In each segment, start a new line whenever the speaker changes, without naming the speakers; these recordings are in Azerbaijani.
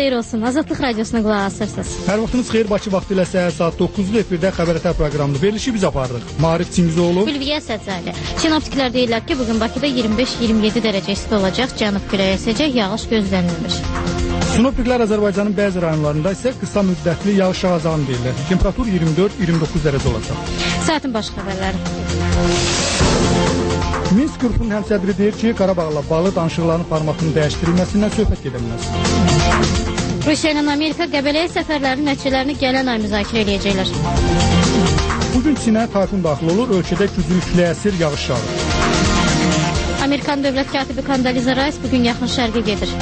xeyir olsun. Azadlıq Radiosuna qulaq asırsınız.
Hər vaxtınız xeyir. Bakı vaxtı ilə səhər saat 9-da efirdə Xəbər Ətər proqramını verilişi biz aparırıq. Maarif Çingizoğlu,
Gülviyə Səcəli. Sinoptiklər deyirlər ki, bugün Bakıda 25-27 dərəcə isti olacaq, cənub küləyi əsəcək, yağış gözlənilmir.
Sinoptiklər Azərbaycanın bəzi rayonlarında isə qısa müddətli yağış yağacağını deyirlər. Temperatur 24-29 dərəcə olacaq.
Saatin baş xəbərləri.
Minsk qrupunun həmsədri deyir ki, Qarabağla bağlı danışıqların formatının dəyişdirilməsindən söhbət gedə bilməz.
Rusiya ilə Amerika Qəbələyə səfərlərinin nəticələrini gələn ay müzakirə edəcəklər.
Bugün Çinə tayfun daxil olur, ölkədə güclü külək əsir, yağış yağır.
Amerikan dövlət katibi Kondoliza Rice bugün yaxın şərqə gedir.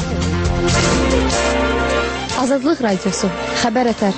Azadlıq Radiosu, Xəbər Ətər.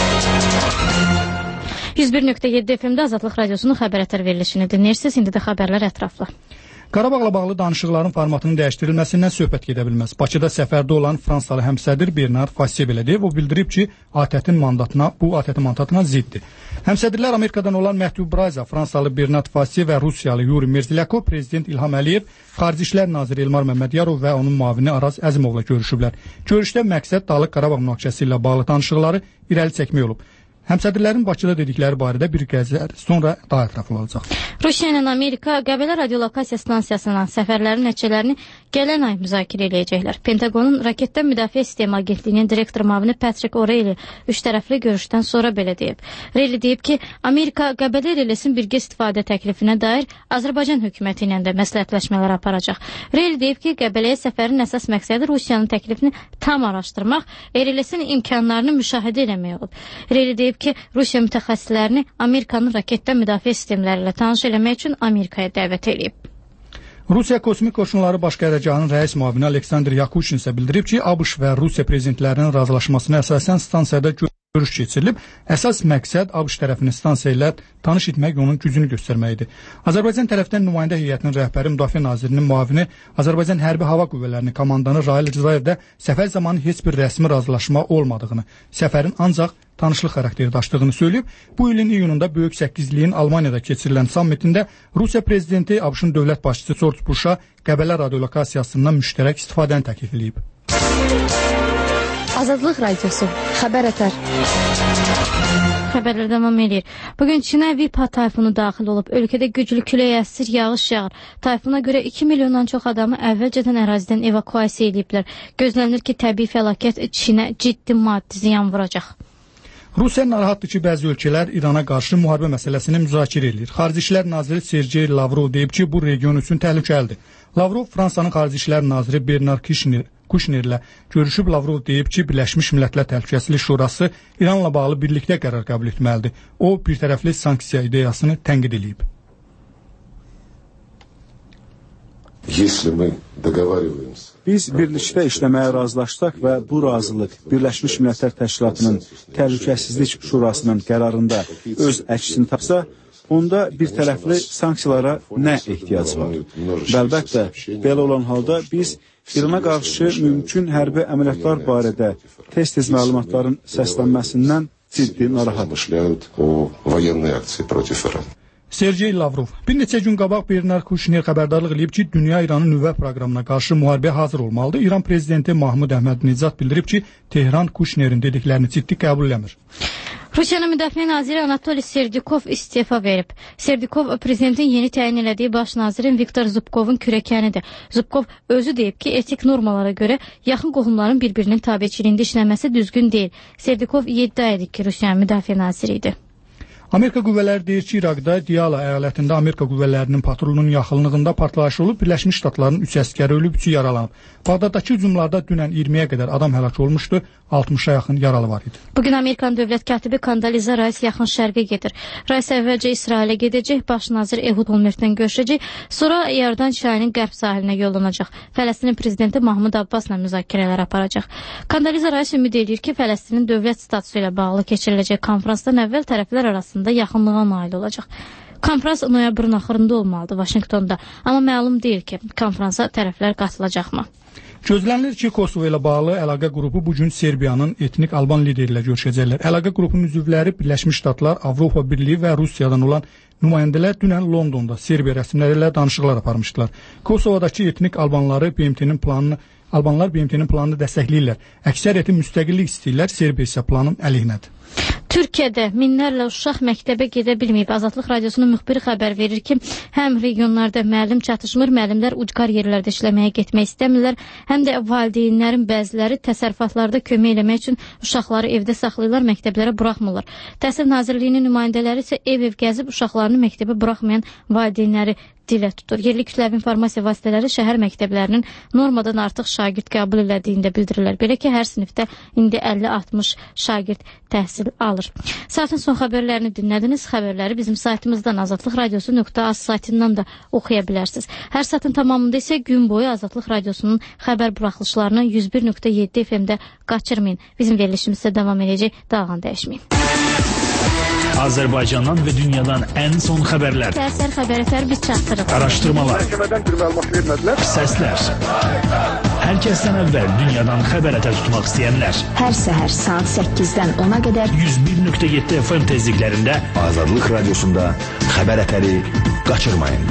101.7 FM-də Azadlıq Radiosunun Xəbər Ətər verilişini dinləyirsiniz. İndi də xəbərlər ətraflı.
Qarabağla bağlı danışıqların formatının dəyişdirilməsindən söhbət gedə bilməz. Bakıda səfərdə olan Fransalı həmsədir Bernard Fassier belə deyib. O bildirib ki, ATƏT-in mandatına ziddir. Həmsədirlər Amerikadan olan Matthew Brayza, Fransalı Bernard Fassier və Rusiyalı Yuri Merzilyakov, Prezident İlham Əliyev, Xarici İşlər Naziri Elmar Məmmədiyarov və onun müavini Araz Əzimovla görüşüblər. Görüşdə məqsəd Dağlıq Qarabağ münaqişəsi ilə bağlı danışıqları irəli çəkmək olub. Həmsədrlərin Bakıda dedikləri barədə bir qəzər sonra daha ətraflı olacaq.
Rusiya ilə Amerika Qəbələ radiolokasiya stansiyasına səfərlərin nəticələrini gələn ay müzakirə edəcəklər. Pentagonun raketdən müdafiə sistemi agentliyinin direktor müavini Patrick O'Reilly üç tərəfli görüşdən sonra belə deyib. O'Reilly deyib ki, Amerika Qəbələ relesin birgə istifadə təklifinə dair Azərbaycan hökuməti ilə də məsləhətləşmələr aparacaq. O'Reilly deyib ki, Qəbələyə səfərin əsas məqsədi Rusiyanın təklifini tam araşdırmaq, relesin imkanlarını müşahidə etmək olub. O'Reilly deyib ki, Rusiya mütəxəssislərini Amerikanın raketdən müdafiə sistemləri ilə tanış eləmək üçün Amerikaya dəvət edib.
Rusiya Kosmik Qoşunları Baş Qərargahının rəis müavini Aleksandr Yakuçin isə bildirib ki, ABŞ və Rusiya prezidentlərinin razılaşmasına əsasən stansiyada görüş keçirilib. Əsas məqsəd ABŞ tərəfini stansiya ilə tanış etmək, onun gücünü göstərməkdir. Azərbaycan tərəfdən nümayəndə heyətinin rəhbəri Müdafiə Nazirinin müavini Azərbaycan Hərbi Hava Qüvvələrinin komandanı Rail Rzayev də səfər zamanı heç bir rəsmi razılaşma olmadığını, səfərin ancaq tanışlıq xarakteri daşıdığını söyləyib. Bu ilin iyununda Böyük Səkkizliyin Almaniyada keçirilən sammitində Rusiya prezidenti ABŞ-ın dövlət başçısı George Bush'a Qəbələ radiolokasiyasından müştərək istifadəni təklif edib.
Azadlıq Radiosu, Xəbər Ətər.
Xəbərlər davam edir. Bugün Çinə Vipa tayfunu daxil olub. Ölkədə güclü külək əsir, yağış yağır. Tayfuna görə 2 milyondan çox adamı əvvəlcədən ərazidən evakuasiya ediblər. Gözlənilir ki, təbii fəlakət Çinə ciddi maddi ziyan vuracaq.
Rusiya narahatdır ki, bəzi ölkələr İrana qarşı müharibə məsələsini müzakirə edir. Xarici İşlər Naziri Sergey Lavrov deyib ki, bu region üçün təhlükəlidir. Lavrov Fransanın Xarici İşlər Naziri Bernard Kuşnerlə görüşüb. Lavrov deyib ki, Birləşmiş Millətlər Təhlükəsizlik Şurası İranla bağlı birlikdə qərar qəbul etməlidir. O, bir tərəfli sanksiya ideyasını tənqid edib.
Biz birlikdə işləməyə razılaşdıq və bu razılıq Birləşmiş Millətlər Təşkilatının Təhlükəsizlik Şurasının qərarında öz əksini tapsa, onda bir tərəfli sanksiyalara nə ehtiyac var? Əlbəttə, belə olan halda biz İrana qarşı mümkün hərbi əməliyyatlar barədə tez-tez məlumatların səslənməsindən ciddi narahatıq.
Sergey Lavrov bir neçə gün qabaq Bernard Kuşner xəbərdarlıq edib ki, dünya İranın nüvə proqramına qarşı müharibəyə hazır olmalıdır. İran prezidenti Mahmud Əhmədinecad bildirib ki, Tehran Kuşnerin dediklərini ciddi qəbul eləmir.
Rusiyanın Müdafiə Naziri Anatoliy Serdikov istefa verib. Serdikov prezidentin yeni təyin elədiyi baş nazirin Viktor Zubkovun kürəkənidir. Zubkov özü deyib ki, etik normalara görə yaxın qohumların bir-birinin tabiçiliyində işləməsi düzgün deyil. Serdikov iddia edir ki, Rusiyanın Müdafiə Naziri idi.
Amerika qüvvələri deyir ki, İraqda Diyala əyalətində Amerika qüvvələrinin patrolunun yaxınlığında partlayış olub, Birləşmiş Ştatların 3 əsgəri ölüb, 3-ü yaralanıb. Bağdaddakı hücumlarda dünən 20-yə qədər adam həlak olmuşdu, 60-a yaxın yaralı var idi.
Bugün Amerikan dövlət katibi Kondoliza Rice yaxın şərqə gedir. Rice əvvəlcə İsrailə gedəcək, baş nazir Ehud Olmertdən görüşəcək, sonra Yardan çayının qərb sahilinə yollanacaq. Fələstinin prezidenti Mahmud Abbasla müzakirələr aparacaq. Kondoliza Rice ümid edir ki, Fələstinin dövlət statusu ilə bağlı keçiriləcək konfransdan əvvəl tərəflər arasında yaxınlığa nail olacaq. Konfrans noyabrın axırında olmalıdır Vaşinqtonda, amma məlum deyil ki, konfransa tərəflər qatılacaqmı?
Gözlənilir ki, Kosovo ilə bağlı əlaqə qrupu bugün Serbiyanın etnik Alban lideri ilə görüşəcəklər. Əlaqə qrupunun üzvləri Birləşmiş Ştatlar, Avropa Birliyi və Rusiyadan olan nümayəndələr dünən Londonda Serbiya rəsmiləri ilə danışıqlar aparmışdılar. Kosovadakı etnik Albanları BMT-nin planını Albanlar BMT-nin planını dəstəkləyirlər. Əksəriyyəti müstəqillik istəyirlər, Serbiya isə planın əleyhinədir.
Türkiyədə minlərlə uşaq məktəbə gedə bilməyib. Azadlıq Radiosunun müxbiri xəbər verir ki, həm regionlarda müəllim çatışmır, müəllimlər ucqar yerlərdə işləməyə getmək istəmirlər, həm də valideynlərin bəziləri təsərrüfatlarda kömək eləmək üçün uşaqları evdə saxlayırlar, məktəblərə buraxmırlar. Təhsil Nazirliyinin nümayəndələri isə ev-ev gəzib uşaqlarını məktəbə buraxmayan valideynləri dilə tutur. Yerli kütləvi informasiya vasitələri şəhər məktəblərinin normadan artıq şagird qəbul elədiyini də bildirirlər. Belə ki, hər sinifdə indi 50-60 şagird təhsil alır. Saatın son xəbərlərini dinlədiniz. Xəbərləri bizim saytımızdan azadlıqradiosu.az saytından da oxuya bilərsiniz. Hər saatın tamamında isə gün boyu Azadlıq Radiosunun xəbər buraxılışlarını 101.7 FM-də qaçırmayın. Bizim verilişimizdə davam edəcək. Dalğan dəyişməyin.
Azərbaycandan və dünyadan ən son xəbərlər.
Səhər xəbər biz çatdırırıq.
Araşdırmalar.
Məhkəmədən bir məlumat vermədilər.
Səslər. Hər kəsdən əvvəl dünyadan xəbər ətər tutmaq istəyənlər.
Hər səhər saat 8-dən 10-a qədər
101.7 FM tezliklərində
Azadlıq Radiosunda xəbər ətəri qaçırmayın.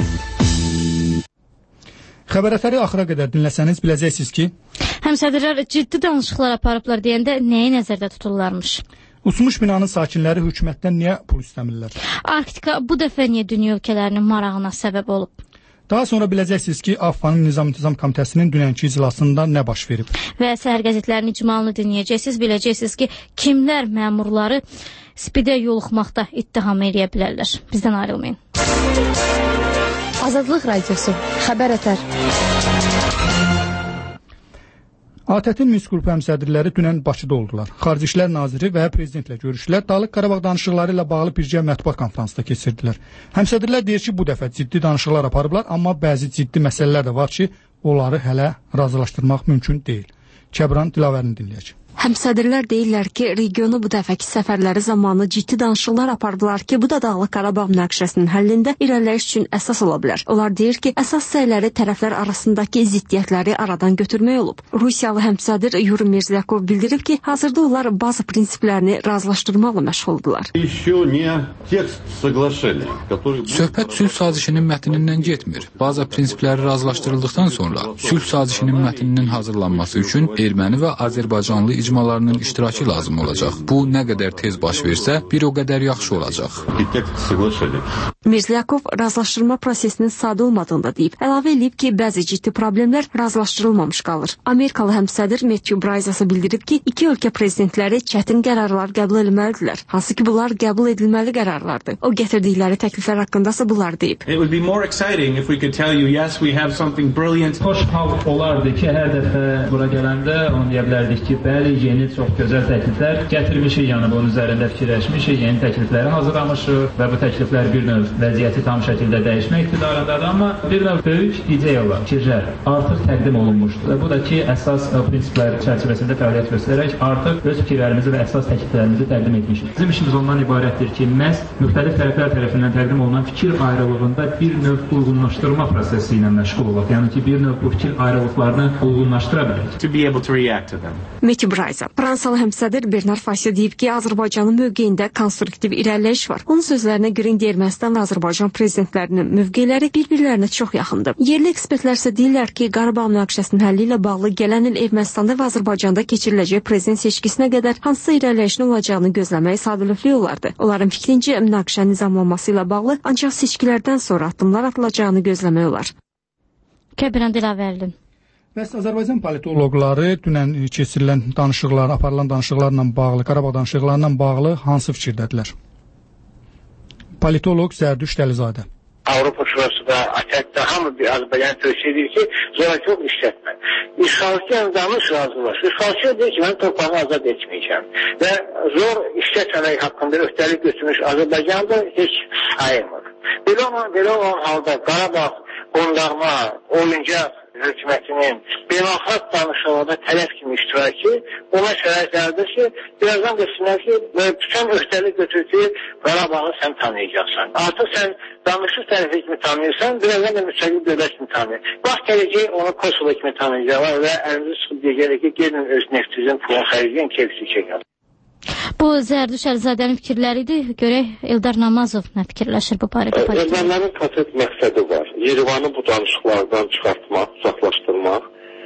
Xəbər ətəri axıra qədər dinləsəniz biləcəksiniz ki,
həmsədrlər ciddi danışıqlar aparıblar deyəndə nəyi nəzərdə tuturlarmış?
Uçmuş binanın sakinləri hökumətdən niyə pul istəmirlər?
Arktika bu dəfə niyə dünya ölkələrinin marağına səbəb olub?
Daha sonra biləcəksiniz ki, AFFA'nın Nizam-İntizam Komitəsinin dünənki iclasında nə baş verib?
Və səhər qəzetlərinin icmalını dinləyəcəksiniz, biləcəksiniz ki, kimlər məmurları spidə yoluxmaqda ittiham edə bilərlər. Bizdən ayrılmayın.
Azadlıq Radiosu, xəbər ətər.
ATƏT-in Minsk qrupu həmsədrləri dünən Bakıda oldular. Xarici İşlər Naziri və prezidentlə görüşdülər. Dağlıq Qarabağ danışıqları ilə bağlı birgə mətbuat konfransında keçirdilər. Həmsədrlər deyir ki, bu dəfə ciddi danışıqlar aparıblar, amma bəzi ciddi məsələlər də var ki, onları hələ razılaşdırmaq mümkün deyil. Kəbran Dilavərini dinləyək.
Həmsədrlər deyirlər ki, regionu bu dəfəki səfərləri zamanı ciddi danışıqlar apardılar ki, bu da Dağlıq Qarabağ münaqişəsinin həllində irəliləyiş üçün əsas ola bilər. Onlar deyir ki, əsas səyləri tərəflər arasındakı ziddiyyətləri aradan götürmək olub. Rusiyalı həmsədr Yuri Mirzlyakov bildirib ki, hazırda onlar bazı prinsiplərini razılaşdırmaqla məşğuldurlar.
Söhbət sülh sazişinin mətnindən getmir. Bazı prinsipləri razılaşdırıldıqdan sonra sülh sazişinin mətninin hazırlanması üçün erməni və Azərbaycanlı icmalarının iştirakı lazım olacaq. Bu nə qədər tez baş versə, bir o qədər yaxşı olacaq.
Mirzlyakov razılaşdırma prosesinin sadə olmadığını da deyib. Əlavə edib ki, bəzi ciddi problemlər razılaşdırılmamış qalır. Amerikalı həmsədr Matthew Bryce bildirib ki, iki ölkə prezidentləri çətin qərarlar qəbul etməlidirlər. Hansı ki, bunlar qəbul edilməli qərarlardır. O gətirdikləri təkliflər haqqındasa bunlar deyib.
Xoş hal olardı ki, hər dəfə bura gələndə onu deyə bilərdik ki, bəli, yeni çox gözəl təkliflər gətirmişik, yəni bunun üzərində fikirləşmişik, yeni təklifləri hazırlamışıq və bu təkliflər bir növ vəziyyəti tam şəkildə dəyişmək iqtidarındadır, amma bir növ böyük ideyalar, fikirlər artıq təqdim olunmuşdur. Və bu da ki, əsas prinsiplər çərçivəsində fəaliyyət göstərərək artıq öz fikirlərimizi və əsas təkliflərimizi təqdim etmişik. Bizim işimiz ondan ibarətdir ki, məhz müxtəlif tərəflər tərəfindən təqdim olunan fikir ayrılığında bir növ uyğunlaşdırma prosesi ilə məşğul olaq. Yəni ki, bir növ bu fikir ayrılıqlarını uyğunlaşdıra bilərik. To be able to react to them.
Fransalı həmsədr Bernard Fasio deyib ki, Azərbaycanın mövqeyində konstruktiv irəliləyiş var. Onun sözlərinə görə Ermənistan və Azərbaycan prezidentlərinin mövqeyləri bir-birlərinə çox yaxındır. Yerli ekspertlər isə deyirlər ki, Qarabağ münaqişəsinin həlli ilə bağlı gələn il Ermənistanda və Azərbaycanda keçiriləcək prezident seçkisinə qədər hansısa irəliləyişin olacağını gözləmək sadəlövhlük olardı. Onların fikrincə, münaqişənin nizamlanması ilə bağlı ancaq seçkilərdən sonra addımlar atılacağını gözləmək olar.
Kəbran Dilavərli.
Bəs Azərbaycan politoloqları dünən keçirilən danışıqlar, aparılan danışıqlarla bağlı, Qarabağ danışıqlarla bağlı hansı fikirdədirlər? Politoloq Zərdüşt Əlizadə.
Avropa Şurası da, ATƏT-də hamı bir Azərbaycan tövsiyə edir ki, zorakılıq işlətmə. İşğalçı danış razılaşır. İşğalçı deyir ki, mən torpağını azad etməyəcəm. Və zor işlətməmək haqqında öhdəlik götürmüş Azərbaycanda heç ayırmır. Belə olan halda Qarabağ qondarma, oyuncaq hökumətinin beynəlxalq danışıqlarda tərəf kimi iştirakı ona şəraitlərdir ki, birazdan desinlər ki, sən öhdəlik götür ki, Qarabağı sən tanıyacaqsan. Artıq sən danışıq tərəfi kimi tanıyırsan, birazdan da müstəqil dövlət kimi tanıyır. Bax gələcək onu Kosovo kimi tanıyacaqlar və əlimizi sıxıb deyəcəklər ki, gelin öz neftinizin pulunu xərcləyin, keyfisi çəkin.
Bu Zərdüşt Əlizadənin fikirləridir. Görək Eldar Namazov nə fikirləşir bu barədə?
Ermənilərin konkret məqsədi var. Yerevanı bu danışıqlardan çıxartmaq, uzaqlaşdırmaq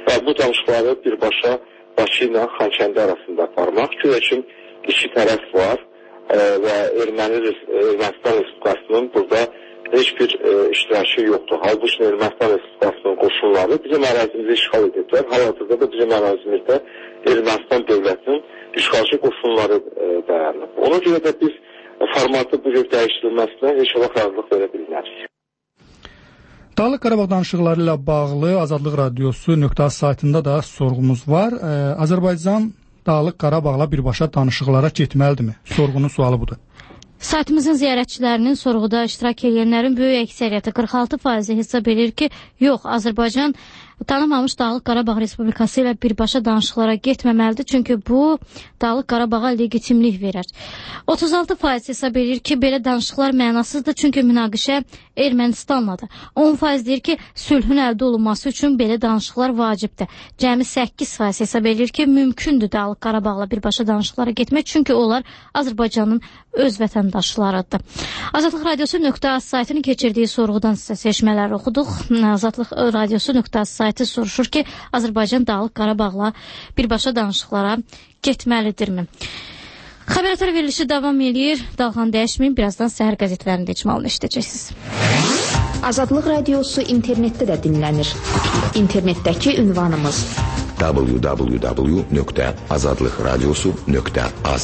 və bu danışıqları birbaşa Bakı ilə Xankəndi arasında aparmaq. Güya iki tərəf var və Ermənistan Respublikasının burada heç bir iştirakı yoxdur. Halbuki Ermənistan Respublikasının qoşunları bizim ərazimizi işğal ediblər. Hal-hazırda da bizim ərazimizdə Ermənistan dövlətinin işğalçı qoşunları dayanıb. Ona görə də biz formatı bu cür dəyişdirilməsinə heç vaxt razılıq verə bilmərik.
Dağlıq Qarabağ danışıqları ilə bağlı Azadlıq Radiosu.az saytında da sorğumuz var. Azərbaycan Dağlıq Qarabağla birbaşa danışıqlara getməlidirmi? Sorğunun sualı budur.
Saytımızın ziyarətçilərinin sorğuda iştirak edənlərin böyük əksəriyyəti 46% hesab edir ki, yox, Azərbaycan tanınmamış Dağlıq Qarabağ Respublikası ilə birbaşa danışıqlara getməməlidir, çünki bu Dağlıq Qarabağa legitimlik verər. 36% hesab edir ki, belə danışıqlar mənasızdır, çünki münaqişə Ermənistanladır. 10% deyir ki, sülhün əldə olunması üçün belə danışıqlar vacibdir. Cəmi 8% hesab edir ki, mümkündür Dağlıq Qarabağla birbaşa danışıqlara getmək, çünki onlar Azərbaycanın öz vətəndaşlarıdır. Azadlıq Radiosu.az saytının keçirdiyi sorğudan sizə seçmələr oxuduq. Azadlıq Radiosu.az saytı soruşur ki, Azərbaycan Dağlıq Qarabağla birbaşa danışıqlara getməlidirmi? Xəbərlər verilişi davam edir. Dalğan dəyişməyin. Birazdan səhər qəzetlərində icmalını eşidəcəksiniz.
Azadlıq Radiosu internetdə də dinlənir. İnternetdəki ünvanımız www.azadlıqradiosu.az.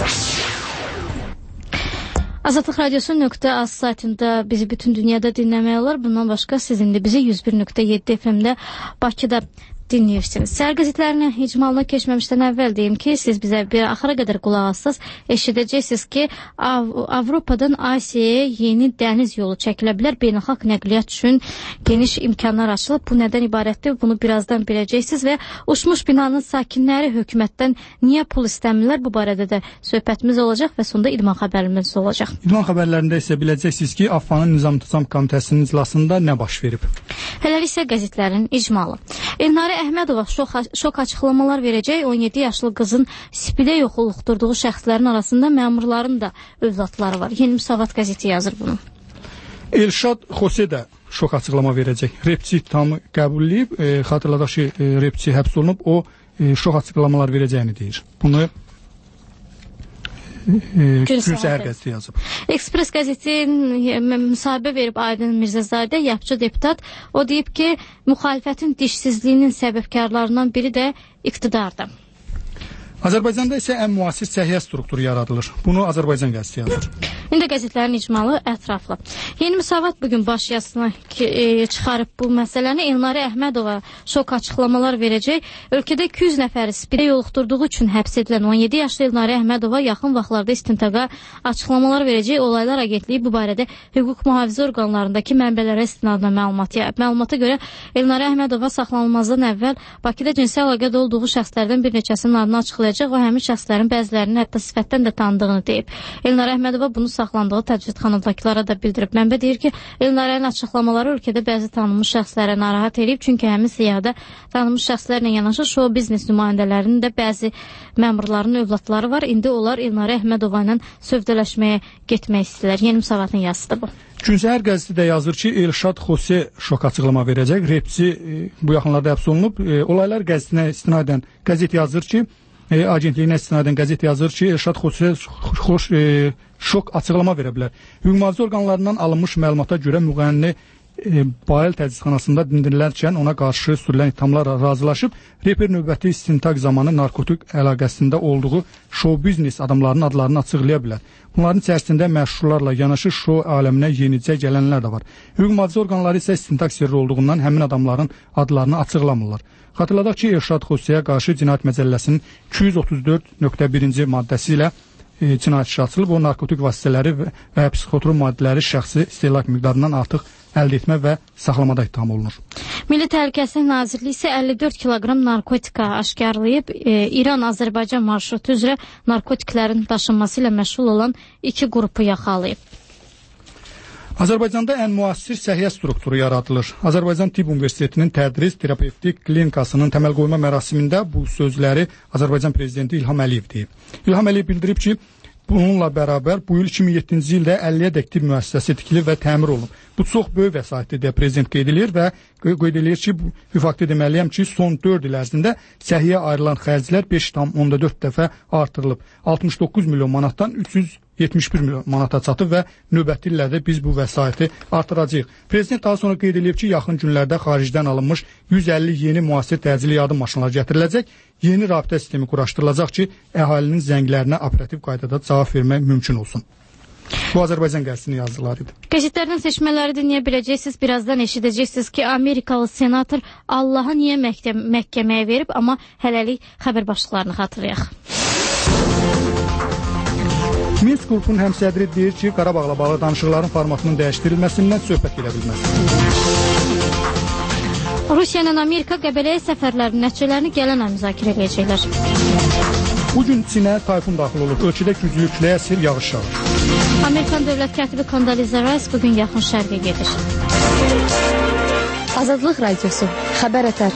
Azadlıq Radiosu.az saytında bizi bütün dünyada dinləmək olar. Bundan başqa siz indi bizi 101.7 FM-də Bakıda dinləyirsiniz. Səhər qəzetlərinin icmalına keçməmişdən əvvəl deyim ki, siz bizə bir axıra qədər qulaq assaz, eşidəcəksiniz ki, Avropadan Asiyaya yeni dəniz yolu çəkilə bilər. Beynəlxalq nəqliyyat üçün geniş imkanlar açılıb. Bu nədən ibarətdir? Bunu birazdan biləcəksiniz və uçmuş binanın sakinləri hökumətdən niyə pul istəmirlər? Bu barədə də söhbətimiz olacaq və sonda idman xəbərimiz olacaq.
İdman xəbərlərində isə biləcəksiniz ki, AFFA'nın Nizam-İntizam Komitəsinin iclasında nə baş verib?
Hələlik isə qəzetlərin icmalı. Elnarə Əhmədova şok açıqlamalar verəcək. 17 yaşlı qızın spidə yoxulluqdurduğu şəxslərin arasında məmurların da övladları var. Yeni Müsavat qəzeti yazır bunu.
Elşad Xose də şok açıqlama verəcək. Repçi tamı qəbulləyib, xatırladaq ki, Repçi həbs olunub, o şok açıqlamalar verəcəyini deyir. Bunu Gün səhər qəzeti yazıb.
Ekspres qəzeti müsahibə verib Aydın Mirzəzadə, yapıcı deputat. O deyib ki, müxalifətin dişsizliyinin səbəbkarlarından biri də iqtidardır.
Azərbaycanda isə ən müasir səhiyyə strukturu yaradılır. Bunu Azərbaycan qəzeti yazır.
İndi qəzetlərin icmalı ətraflı. Yeni Müsavat bugün baş yazısına çıxarıb bu məsələni. Elnarə Əhmədova şok açıqlamalar verəcək. Ölkədə 200 nəfəri spidə yoluxdurduğu üçün həbs edilən 17 yaşlı Elnarə Əhmədova yaxın vaxtlarda istintaqa açıqlamalar verəcək. Olaylar Agentliyi bu barədə hüquq mühafizə orqanlarındakı mənbələrə istinadən məlumata görə Elnarə Əhmədova saxlanılmazdan əvvəl Bakıda cinsi əlaqədə olduğu şəxslərdən bir neçəsinin adını açıqlayacaq və həmin şəxslərin bəzilərinin hətta sifətdən də tanıdığını deyib. Elnarə Əhmədova bunu saxlandığı təcridxanadakılara da bildirib. Mənbə deyir ki, Elnarənin açıqlamaları ölkədə bəzi tanınmış şəxslərə narahat edib, çünki həmin siyahıda tanınmış şəxslərlə yanaşı show biznes nümayəndələrinin də bəzi məmurların övladları var. İndi onlar Elnarə Əhmədova ilə sövdələşməyə getmək istəyirlər. Yeni Müsavatın yazısıdır bu.
Gün səhər qəzeti də yazır ki, Elşad Xose şok açıqlama verəcək. Repçi bu yaxınlarda həbs olunub. Olaylar qəzetinə istinadən qəzet yazır ki, agentliyinə istinadən qəzet yazır ki, Elşad Xose şok açıqlama verə bilər. Hüquq mühafizə orqanlarından alınmış məlumata görə müğənni Bayıl təcridxanasında dindirilərkən ona qarşı sürülən ithamlarla razılaşıb, reper növbəti istintaq zamanı narkotik əlaqəsində olduğu show biznes adamlarının adlarını açıqlaya bilər. Bunların içərisində məşhurlarla yanaşı show aləminə yenicə gələnlər də var. Hüquq mühafizə orqanları isə istintaq sirri olduğundan həmin adamların adlarını açıqlamırlar. Xatırladaq ki, Elşad Xoseyə qarşı Cinayət Məcəlləsinin 234.1-ci maddəsi ilə cinayət işi açılıb. O, narkotik vasitələri və psixotrop maddələri şəxsi istehlak miqdarından artıq əldə etmə və saxlamada ittiham olunur.
Milli Təhlükəsizlik Nazirliyi isə 54 kiloqram narkotika aşkarlayıb. İran-Azərbaycan marşrutu üzrə narkotiklərin daşınması ilə məşğul olan 2 qrupu yaxalayıb.
Azərbaycanda ən müasir səhiyyə strukturu yaradılır. Azərbaycan Tibb Universitetinin tədris terapevtik klinikasının təməl qoyma mərasimində bu sözləri Azərbaycan prezidenti İlham Əliyev deyib. İlham Əliyev bildirib ki, Bununla bərabər bu il 2007-ci ildə 50-ədək tibb müəssisəsi tikilib və təmir olunub. Bu çox böyük vəsaitdir deyə prezident qeyd edir və qeyd edir ki, bu faktı deməliyəm ki, son 4 il ərzində səhiyyəyə ayrılan xərclər 5,4 dəfə artırılıb. 69 milyon manatdan 371 milyon manata çatıb və növbəti illərdə biz bu vəsaiti artıracağıq. Prezident daha sonra qeyd edib ki, yaxın günlərdə xaricdən alınmış 150 yeni müasir təcili yardım maşınları gətiriləcək, yeni rabitə sistemi quraşdırılacaq ki, əhalinin zənglərinə operativ qaydada cavab vermək mümkün olsun. Bu Azərbaycan qəzetinin yazıları idi.
Qəzetlərdən seçmələri dinləyə biləcəksiniz. Birazdan eşidəcəksiniz ki, Amerikalı senator Allahı niyə məhkəməyə verib, amma hələlik xəbər başlıqlarını xatırlayaq.
Minsk qrupunun həmsədri deyir ki, Qarabağla bağlı danışıqların formatının dəyişdirilməsindən söhbət gedə bilməz.
Rusiya ilə Amerika Qəbələyə səfərlərinin nəticələrini gələn ay müzakirə edəcəklər.
Bugün Çinə tayfun daxil olur. Ölkədə güclü küləyə əsir yağış yağır.
Amerikan dövlət katibi Condoleezza Rice bugün yaxın şərqə gedir.
Azadlıq radiosu, xəbər ətər.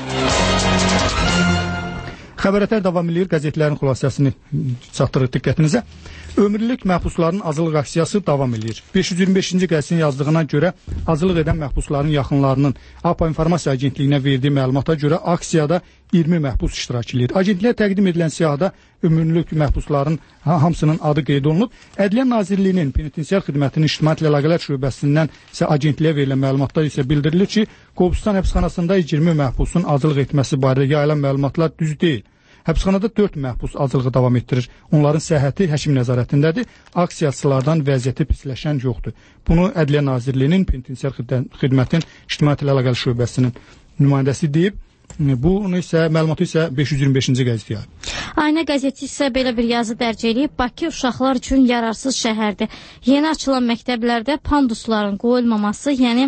Xəbər ətər davam edir, qəzetlərin xülasəsini çatdırır diqqətinizə. Ömürlük məhbusların azlıq aksiyası davam edir. 525-ci qəzetin yazdığına görə azlıq edən məhbusların yaxınlarının APA İnformasiya Agentliyinə verdiyi məlumata görə aksiyada 20 məhbus iştirak edir. Agentliyə təqdim edilən siyahıda ömürlük məhbusların hamısının adı qeyd olunub. Ədliyyə Nazirliyinin Penitensiar Xidmətinin İctimaiyyətlə Əlaqələr şöbəsindən isə agentliyə verilən məlumatlar isə bildirilir ki, Qobustan həbsxanasında 20 məhbusun azlıq etməsi barədə yayılan məlumatlar düz deyil. Həbsxanada 4 məhbus acılığı davam etdirir. Onların səhhəti həkim nəzarətindədir. Aksiyaçılardan vəziyyəti pisləşən yoxdur. Bunu Ədliyyə Nazirliyinin Penitensiar Xidmətin İctimaiyyətlə Əlaqələr şöbəsinin nümayəndəsi deyib. Bunu isə məlumatı isə 525-ci qəzet yayıb.
Aynə qəzeti isə belə bir yazı dərc edib. Bakı uşaqlar üçün yararsız şəhərdir. Yeni açılan məktəblərdə pandusların qoyulmaması, yəni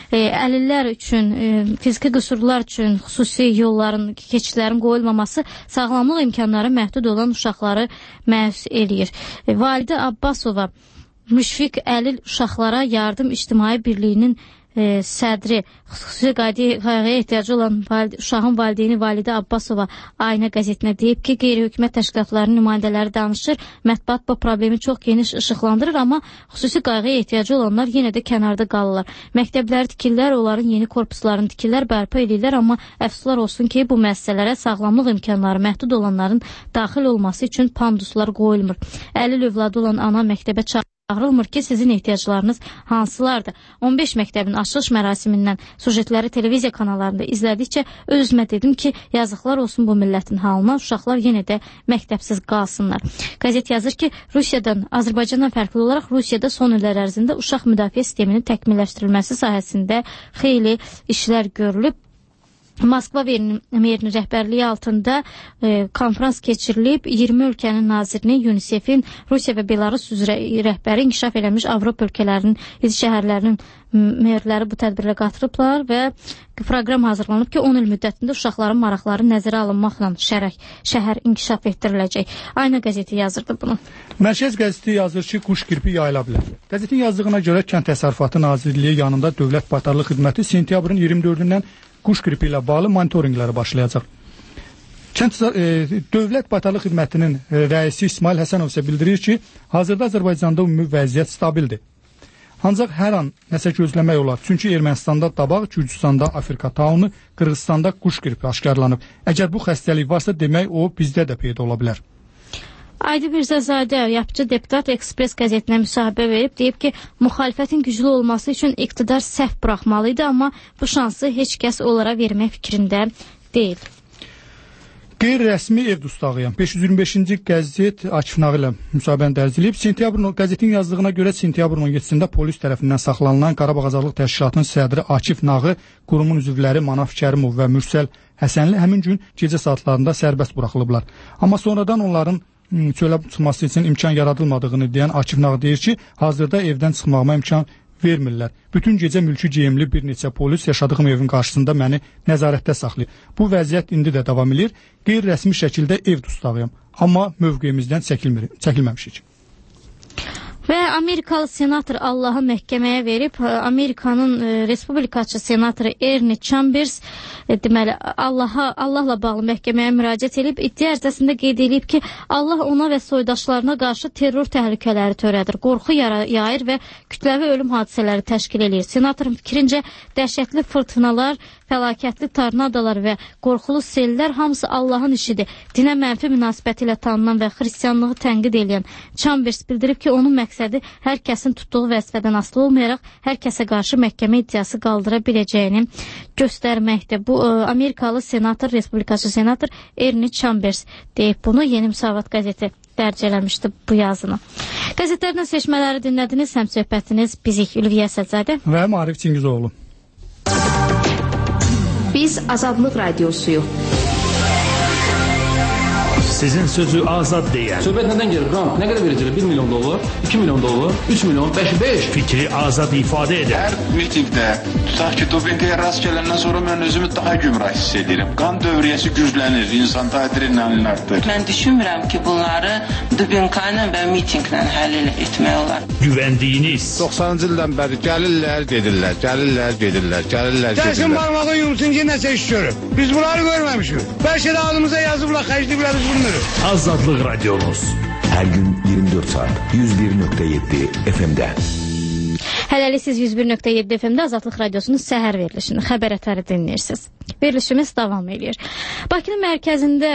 əlillər üçün, fiziki qüsurlar üçün xüsusi yolların, keçidlərin qoyulmaması sağlamlıq imkanları məhdud olan uşaqları məyus eləyir. Validə Abbasova Müşfiq Əlil Uşaqlara Yardım İctimai Birliyinin sədri, xüsusi qayğıya ehtiyacı olan uşağın valideyni Validə Abbasova Aynə qəzetinə deyib ki, qeyri-hökumət təşkilatlarının nümayəndələri danışır, mətbuat bu problemi çox geniş işıqlandırır, amma xüsusi qayğıya ehtiyacı olanlar yenə də kənarda qalırlar. Məktəbləri tikirlər, onların yeni korpuslarını tikirlər, bərpa edirlər, amma əfsuslar olsun ki, bu müəssisələrə sağlamlıq imkanları məhdud olanların daxil olması üçün panduslar qoyulmur. Əlil övladı olan ana məktəbə çağırılmır ki, sizin ehtiyaclarınız hansılardır? 15 məktəbin açılış mərasimindən sujetləri televiziya kanallarında izlədikcə özümə dedim ki, yazıqlar olsun bu millətin halına, uşaqlar yenə də məktəbsiz qalsınlar. Qəzet yazır ki, Rusiyadan, Azərbaycandan fərqli olaraq Rusiyada son illər ərzində uşaq müdafiə sisteminin təkmilləşdirilməsi sahəsində xeyli işlər görülüb. Moskva merinin rəhbərliyi altında konferans keçirilib. 20 ölkənin nazirini, UNICEF-in Rusiya və Belarus üzrə rəhbəri inkişaf eləmiş Avropa ölkələrinin, şəhərlərinin merləri bu tədbirlə qatırıblar və proqram hazırlanıb ki, 10 il müddətində uşaqların maraqları nəzərə alınmaqla şəhər inkişaf etdiriləcək. Aynə qəzeti yazırdı bunu.
Mərkəz qəzeti yazır ki, quş qripi yayıla bilər. Qəzetin yazdığına görə Kənd Təsərrüfatı Nazirliyi yanında Dövlət Baytarlıq Xidməti sentyabrın 24-dən quş qripi ilə bağlı monitorinqləri başlayacaq. Dövlət Baytarlıq Xidmətinin rəisi İsmail Həsənov isə bildirir ki, hazırda Azərbaycanda ümumi vəziyyət stabildir. Ancaq hər an nəsə gözləmək olar. Çünki Ermənistanda dabaq, Gürcüstanda Afrika taunu, Qırğızstanda quş qripi aşkarlanıb. Əgər bu xəstəlik varsa, demək o bizdə də peyda ola bilər.
Aydi Mirzəzadə, yapıcı deputat Ekspres qəzetinə müsahibə verib, deyib ki, müxalifətin güclü olması üçün iqtidar səhv buraxmalıydı, amma bu şansı heç kəs onlara vermək fikrində deyil.
Qeyri-rəsmi ev dustağıyam. 525-ci qəzet Akif Nağı ilə müsahibəni dərc edib. Qəzetin yazdığına görə sentyabrın 17-sində polis tərəfindən saxlanılan Qarabağ Azadlıq Təşkilatının sədri Akif Nağı, qurumun üzvləri Manaf Kərimov və Mürsəl Həsənli həmin gün gecə saatlarında sərbəst buraxılıblar. Amma sonradan onların çölə çıxması üçün imkan yaradılmadığını deyən Akif Nağı deyir ki, hazırda evdən çıxmağıma imkan vermirlər. Bütün gecə mülki geyimli bir neçə polis yaşadığım evin qarşısında məni nəzarətdə saxlayır. Bu vəziyyət indi də davam edir. Qeyri-rəsmi şəkildə ev dustağıyam. Amma mövqeyimizdən çəkilməmişik.
Və Amerikalı senator Allahı məhkəməyə verib. Amerikanın respublikaçı senatoru Ernie Chambers deməli Allahla bağlı məhkəməyə müraciət edib. İddia ərizəsində qeyd edib ki, Allah ona və soydaşlarına qarşı terror təhlükələri törədir, qorxu yayır və kütləvi ölüm hadisələri təşkil edir. Senatorun fikrincə dəhşətli fırtınalar, fəlakətli tornadolar və qorxulu sellər hamısı Allahın işidir. Dinə mənfi münasibəti ilə tanınan və xristianlığı tənqid edən Chambers bildirib ki, onun məqsədi hər kəsin tutduğu vəzifədən asılı olmayaraq hər kəsə qarşı məhkəmə iddiası qaldıra biləcəyini göstərməkdir. Bu Amerikalı senator, respublikaçı senator Ernie Chambers deyib bunu. Yeni Müsavat qəzeti dərc eləmişdi bu yazını. Qəzetlərdən seçmələri dinlədiniz. Həm söhbətiniz bizik Ülviyə Səcadə
və Maarif Çingizoğlu.
Biz Azadlıq Radiosuyuq.
Sizin sözü azad deyən.
Söhbət nədən gelir? Qram, nə qədər verəcəklər? 1 milyon dollar, 2 milyon dollar, 3 milyon, 5.
Fikri azad ifadə edən.
Hər mitingdə, tutaq ki, dopinqaya rast gələndən sonra mən özümü daha gümrah hiss edirəm. Qan dövriyyəsi güclənir, insanda adrenalin artır.
Mən düşünmürəm ki, bunları dopinqayla və mitinqlə həll etmək olar.
Güvəndiyiniz.
90-cı ildən bəri gəlirlər, gedirlər.
Dəsin barmağı yumsun ki, nəsə iş görür. Biz bunları görməmişik. Bəlkə də adımıza yazıblar, xərcliblər biz bunu.
Azadlıq Radiomuz.
Hər gün 24 saat 101.7 FM-də.
Hələlik siz 101.7 FM-də Azadlıq Radiosunun səhər verilişini, xəbər ətəri dinləyirsiniz. Verilişimiz davam edir. Bakının mərkəzində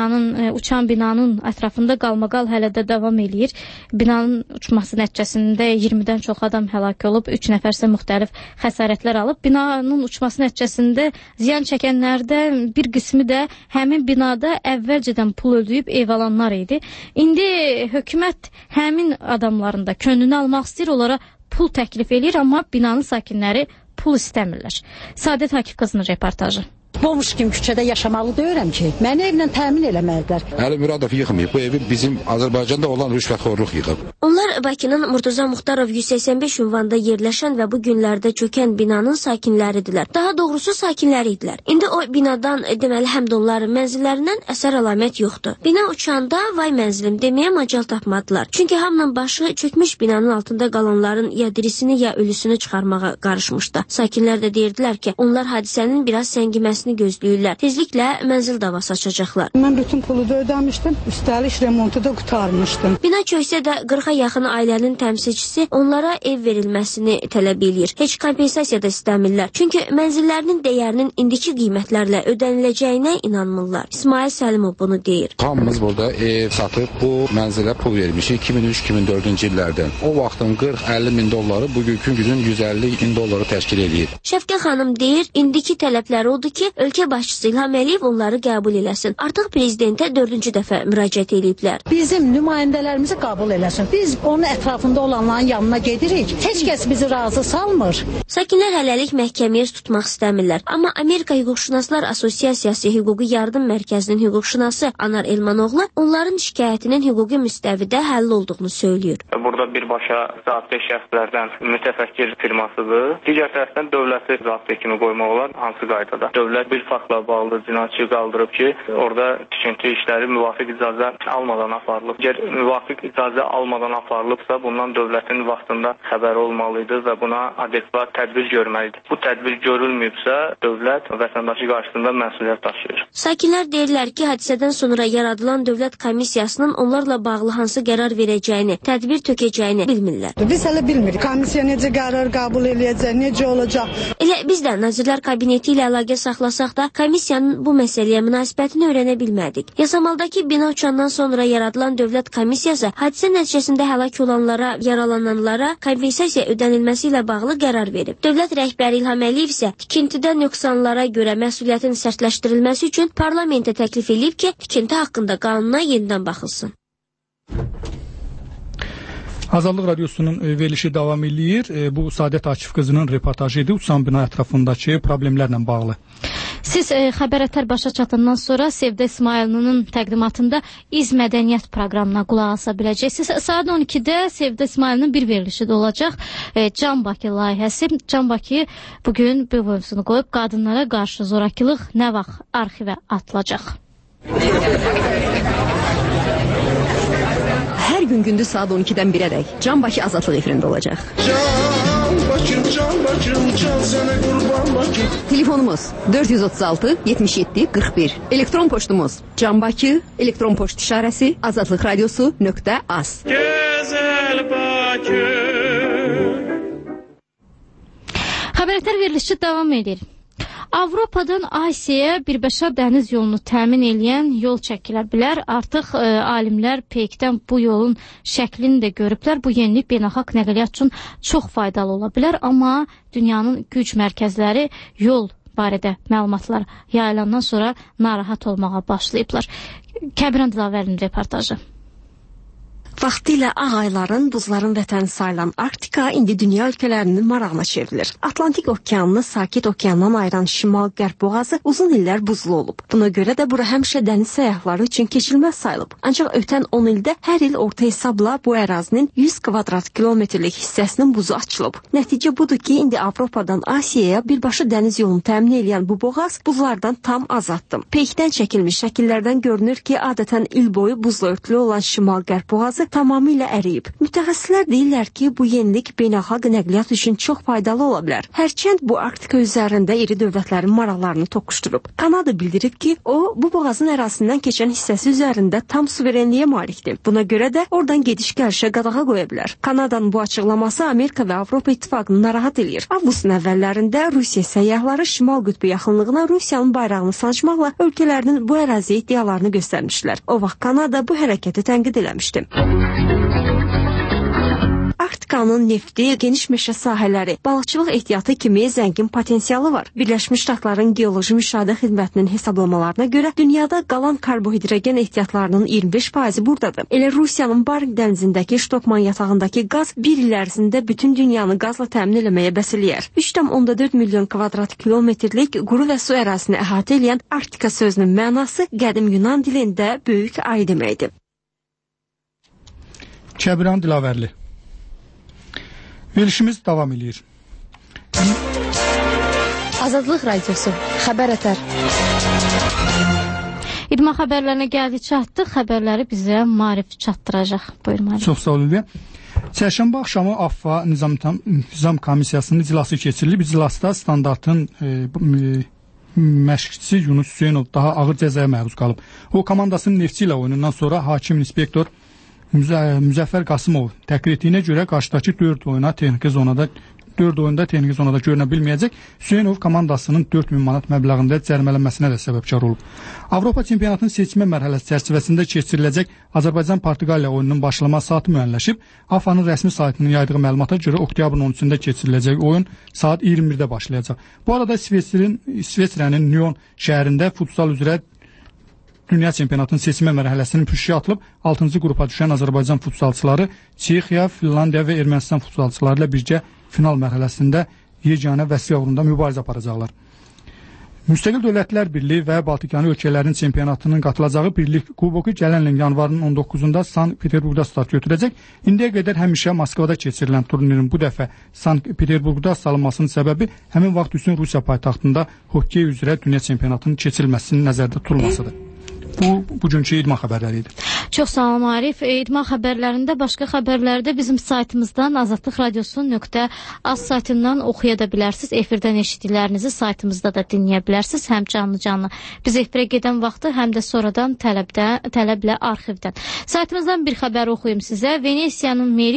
uçan binanın ətrafında qalmaqal hələ də davam edir. Binanın uçması nəticəsində 20-dən çox adam həlak olub, 3 nəfər isə müxtəlif xəsarətlər alıb. Binanın uçması nəticəsində ziyan çəkənlərdən bir qismi də həmin binada əvvəlcədən pul ödəyib ev alanlar idi. İndi hökumət həmin adamların da könlünü almaq istəyir, onlara pul təklif edir, amma binanın sakinləri pul istəmirlər. Sadət Akif qızının reportajı.
Bomuş kimi küçədə yaşamalı deyirəm ki, məni evlə təmin eləməlilər.
Əli Müradov yıxmayıb, bu evi bizim Azərbaycanda olan rüşvətxorluq yıxıb.
Onlar Bakının Murtuza Muxtarov 185 ünvanda yerləşən və bu günlərdə çökən binanın sakinləridirlər. Daha doğrusu sakinləri idilər. İndi o binadan deməli həm də onların mənzillərindən əsər əlamət yoxdur. Bina uçanda vay mənzilim deməyə macal tapmadılar. Çünki hamının başı çökmüş binanın altında qalanların ya dirisini ya ölüsünü çıxarmağa qarışmışdı. Sakinlər də deyirdilər ki, onlar hadisənin biraz səngiməsini gözləyirlər. Tezliklə mənzil davası açacaqlar.
Mən bütün pulu da ödəmişdim, üstəlik remontu da qutarmışdım.
Bina çöksə də 40-a yaxın ailənin təmsilçisi onlara ev verilməsini tələb edir. Heç kompensasiya da istəmirlər. Çünki mənzillərinin dəyərinin indiki qiymətlərlə ödəniləcəyinə inanmırlar. İsmail Səlimov bunu deyir.
Hamımız burada ev satıb bu mənzilə pul vermişik 2003-2004-cü illərdən. O vaxtın 40-50 min dolları bugünkü günün 150 min dolları təşkil edir.
Şəfqə xanım deyir, indiki tələbləri odur ki, ölkə başçısı İlham Əliyev onları qəbul eləsin. Artıq prezidentə 4-cü dəfə müraciət ediblər.
Bizim nümayəndələrimizi qəbul eləsin. Biz onun ətrafında olanların yanına gedirik. Heç kəs bizi razı salmır.
Sakinlər hələlik məhkəməyə tutmaq istəmirlər. Amma Amerika Hüquqşünaslar Assosiasiyası Hüquqi Yardım Mərkəzinin hüquqşünası Anar Elmanoğlu onların şikayətinin hüquqi müstəvidə həll olduğunu söylüyor.
Burada birbaşa zatlı şəxslərdən mütəfəkkir firmasıdır. Digər tərəfdən dövləti zatlı kimi qoymaq olar hansı qaydada? Dövlət bir faktla bağlı cinayətçi qaldırıb ki, orada tikinti işləri müvafiq icazə almadan aparılıb. Əgər müvafiq icazə almadan aparılıbsa, bundan dövlətin vaxtında xəbəri olmalıdır və buna adekvat tədbir görməlidir. Bu tədbir görülməyibsə, dövlət vətəndaşı qarşısında məsuliyyət daşıyır.
Sakinlər deyirlər ki, hadisədən sonra yaradılan dövlət komissiyasının onlarla bağlı hansı qərar verəcəyini, tədbir tökəcəyini bilmirlər.
Biz hələ bilmirik. Komissiya necə qərar qəbul eləyəcək, necə olacaq?
Elə biz də Nazirlər Kabineti ilə əlaqə saxlasaq da komissiyanın bu məsələyə münasibətini öyrənə bilmədik. Yasamaldakı bina uçandan sonra yaradılan dövlət komissiyası hadisə nəticəsində həlak olanlara, yaralananlara kompensasiya ödənilməsi ilə bağlı qərar verib. Dövlət rəhbəri İlham Əliyev isə tikintidə nöqsanlara görə məsuliyyətin sərtləşdirilməsi üçün parlamentə təklif edib ki, tikinti haqqında qanuna yenidən baxılsın.
Azadlıq Radiosunun verilişi davam edir. Bu Sadət Akif qızının reportajı idi uçan bina ətrafındakı problemlərlə bağlı.
Siz xəbər başa çatandan sonra Sevdə İsmailinin təqdimatında İz Mədəniyyət proqramına qulaq asa biləcəksiniz. Saat 12-də Sevdə İsmailinin bir verilişi də olacaq. Can Bakı layihəsi. Can Bakı bugün bu mövzunu qoyub qadınlara qarşı zorakılıq nə vaxt arxivə atılacaq.
Hər Hər gün gündüz saat 12-dən 1-ədək Can Bakı Azadlıq efirində olacaq.
Can Bakım, Can Bakım, can sənə qurban Bakım.
Telefonumuz 436 77 41. Elektron poçtumuz canbaki, elektron poçt işarəsi azadlıqradiosu.az.
Gözəl Bakı.
Xəbərlər verilişi davam edir. Avropadan Asiyaya birbaşa dəniz yolunu təmin edən yol çəkilə bilər. Artıq alimlər peykdən bu yolun şəklini də görüblər. Bu yenilik beynəlxalq nəqliyyat üçün çox faydalı ola bilər. Amma dünyanın güc mərkəzləri yol barədə məlumatlar yayılandan sonra narahat olmağa başlayıblar. Kəbran Dilavərinin reportajı.
Vaxtilə ağayların, buzların vətəni sayılan Arktika indi dünya ölkələrinin marağına çevrilir. Atlantik okeanını Sakit okeandan ayıran şimal-qərb boğazı uzun illər buzlu olub. Buna görə də bura həmişə dəniz səyyahları üçün keçilməz sayılıb. Ancaq ötən 10 ildə hər il orta hesabla bu ərazinin 100 kvadrat kilometrlik hissəsinin buzu açılıb. Nəticə budur ki, indi Avropadan Asiyaya birbaşa dəniz yolunu təmin edən bu boğaz buzlardan tam azaddır. Peykdən çəkilmiş şəkillərdən görünür ki, adətən il boyu buzla örtülü olan şimal-qərb boğazı tamamilə əriyib. Mütəxəssislər deyirlər ki, bu yenilik beynəlxalq nəqliyyat üçün çox faydalı ola bilər. Hərçənd bu Arktika üzərində iri dövlətlərin maraqlarını toqquşdurub. Kanada bildirib ki, o, bu boğazın ərazisindən keçən hissəsi üzərində tam suverenliyə malikdir. Buna görə də oradan gediş-gəlişə qadağa qoya bilər. Kanadanın bu açıqlaması Amerika və Avropa İttifaqını narahat edir. Avqustun əvvəllərində Rusiya səyyahları Şimal qütbü yaxınlığına Rusiyanın bayrağını sancmaqla ölkələrinin bu əraziyə iddialarını göstərmişlər. O vaxt Kanada bu hərəkəti tənqid eləmişdi. Arktikanın nefti, geniş meşə sahələri, balıqçılıq ehtiyatı kimi zəngin potensialı var. Birləşmiş Ştatların geoloji müşahidə xidmətinin hesablamalarına görə dünyada qalan karbohidrogen ehtiyatlarının 25% buradadır. Elə Rusiyanın Baring dənizindəki Ştokman yatağındakı qaz bir il ərzində bütün dünyanı qazla təmin eləməyə bəs eləyər. 3,4 milyon kvadrat kilometrlik quru və su ərazisini əhatə edən Arktika sözünün mənası qədim Yunan dilində böyük ay deməkdir.
Kəbran Dilavərli. Verilişimiz davam edir.
Azadlıq Radiosu, Xəbər Ətər.
İdman xəbərlərinə gəldik, çatdıq. Xəbərləri bizə Marif çatdıracaq. Buyur Marif.
Çox sağ olun. Çərşənbə axşamı AFFA Nizam Komissiyasının iclası keçirilib. İclasda standartın məşqçisi Yunus Hüseynov daha ağır cəzaya məruz qalıb. O komandasının Neftçi ilə oyunundan sonra hakim inspektor Müzəffər Qasımov təqrir etdiyinə görə qarşıdakı 4 oyunda texniki zonada görünə bilməyəcək. Hüseynov komandasının 4000 manat məbləğində cərimələnməsinə də səbəbkar olub. Avropa çempionatının seçmə mərhələsi çərçivəsində keçiriləcək Azərbaycan-Portuqaliya oyununun başlama saatı müəyyənləşib. AFFA-nın rəsmi saytının yaydığı məlumata görə oktyabrın 13-də keçiriləcək oyun saat 21-də başlayacaq. Bu arada İsveçrənin Nyon şəhərində futsal üzrə Dünya çempionatının seçmə mərhələsinin püşüyə atılıb 6-cı qrupa düşən Azərbaycan futsalçıları Çexiya, Finlandiya və Ermənistan futsalçıları ilə birgə final mərhələsində yeganə vəsliyə uğrunda mübarizə aparacaqlar. Müstəqil Dövlətlər Birliyi və Baltikanı ölkələrinin çempionatının qatılacağı birlik kuboku gələn ilin yanvarının 19-da Sankt-Peterburqda start götürəcək. İndiyə qədər həmişə Moskvada keçirilən turnirin bu dəfə Sankt-Peterburqda salınmasının səbəbi həmin vaxt üçün Rusiya paytaxtında hokkey üzrə dünya çempionatının keçirilməsinin nəzərdə tutulmasıdır. Bu bugünkü idman xəbərləri idi.
Çox sağ olun Arif. İdman xəbərlərində, başqa xəbərlərdə bizim saytımızdan azadlıqradiosu.az saytından oxuya da bilərsiniz. Efirdən eşitdiklərinizi saytımızda da dinləyə bilərsiniz. Həm canlı biz efirə gedən vaxtı, həm də sonradan tələblə arxivdən. Saytımızdan bir xəbər oxuyum sizə. Venesiyanın meri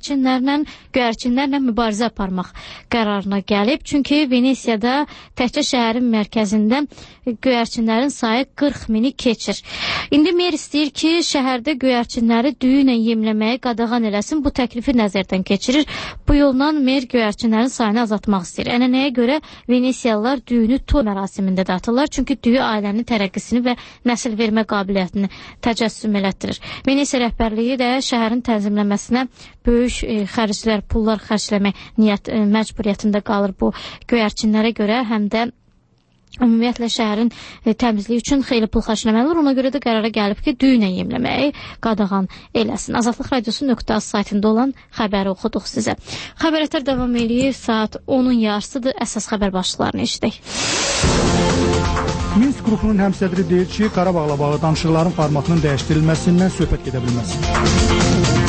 göyərçinlərlə mübarizə aparmaq qərarına gəlib. Çünki Venesiyada təkcə şəhərin mərkəzində göyərçinlərin sayı 40 mini keçir. İndi mer istəyir ki, şəhərdə göyərçinləri düyü ilə yemləməyə qadağan eləsin. Bu təklifi nəzərdən keçirir. Bu yolla mer göyərçinlərin sayını azaltmaq istəyir. Ənənəyə görə Venesiyalılar düyünü toy mərasimində də atırlar. Çünki düyü ailənin tərəqqisini və nəsil vermə qabiliyyətini təcəssüm elətdirir. Venesiya rəhbərliyi də şəhərin tənzimləməsinə böyük xərclər, pullar xərcləmək məcburiyyətində qalır bu göyərçinlərə görə, həm də ümumiyyətlə şəhərin təmizliyi üçün xeyli pul xərcləməlidir. Ona görə də qərara gəlib ki, düyünə yemləməyi qadağan eləsin. Azadlıq Radiosu.az saytında olan xəbəri oxuduq sizə. Xəbərətlər davam edir. Saat 10-un yarısıdır. Əsas xəbər başlıqlarını eşidək.
Minsk qrupunun həmsədri deyir ki, Qarabağla bağlı danışıqların formatının dəyişdirilməsindən söhbət gedə bilməz.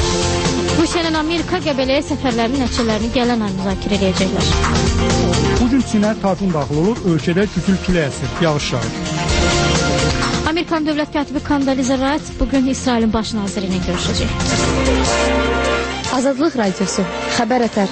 Rusiya ilə Amerika Qəbələyə səfərlərinin nəticələrini gələn ay müzakirə edəcəklər.
Bugün Çinə tayfun daxil olur, ölkədə güclü külək əsir, yağış yağır.
Amerikan dövlət katibi Condoleezza Rice bugün İsrailin baş naziri ilə görüşəcək.
Azadlıq Radiosu, Xəbər Ətər.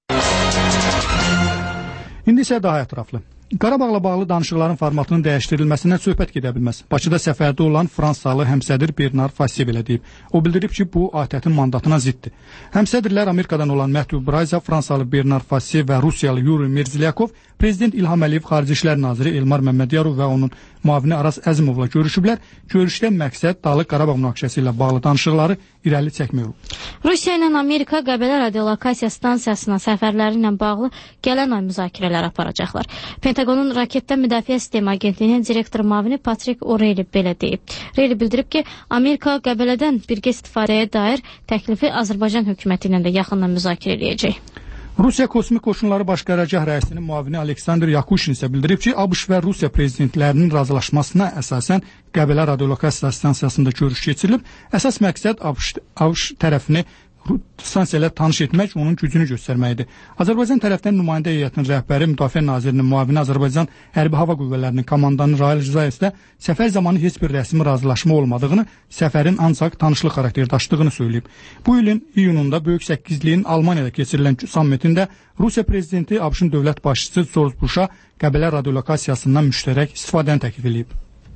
İndi isə daha ətraflı. Qarabağla bağlı danışıqların formatının dəyişdirilməsindən söhbət gedə bilməz. Bakıda səfərdə olan Fransalı həmsədr Bernard Fassier belə deyib. O bildirib ki, bu ATƏT-in mandatına ziddir. Həmsədrlər Amerikadan olan Məhdub Brayza, Fransalı Bernard Fassier və Rusiyalı Yuri Mirzilyakov Prezident İlham Əliyev Xarici İşlər Naziri Elmar Məmmədiyarov və onun müavini Araz Əzimovla görüşüblər. Görüşdə məqsəd Dağlıq Qarabağ münaqişəsi ilə bağlı danışıqları irəli çəkmək olub.
Rusiya ilə Amerika Qəbələ radiolokasiya stansiyasına səfərləri ilə bağlı gələn ay müzakirələr aparacaqlar. Pentagonun Raketdən Müdafiə Sistemi Agentliyinin direktor müavini Patrick O'Reilly belə deyib. O'Reilly bildirib ki, Amerika Qəbələdən birgə istifadəyə dair təklifi Azərbaycan hökuməti ilə də yaxından müzakirə edəcək.
Rusiya Kosmik Qoşunları Baş Qərargah rəisinin müavini Aleksandr Yakuşin isə bildirib ki, ABŞ və Rusiya prezidentlərinin razılaşmasına əsasən Qəbələ radiolokasiya stansiyasında görüş keçirilib. Əsas məqsəd ABŞ tərəfini stansiya ilə tanış etmək, onun gücünü göstərməkdir. Azərbaycan tərəfdən nümayəndə heyətinin rəhbəri, Müdafiə Nazirinin müavini Azərbaycan Hərbi Hava Qüvvələrinin komandanı Rail Rzayev də səfər zamanı heç bir rəsmi razılaşma olmadığını, səfərin ancaq tanışlıq xarakteri daşıdığını söyləyib. Bu ilin iyununda Böyük Səkkizliyin Almaniyada keçirilən sammitində Rusiya prezidenti ABŞ-ın dövlət başçısı George Bush-a Qəbələ radiolokasiyasından müştərək istifadəni təklif edib.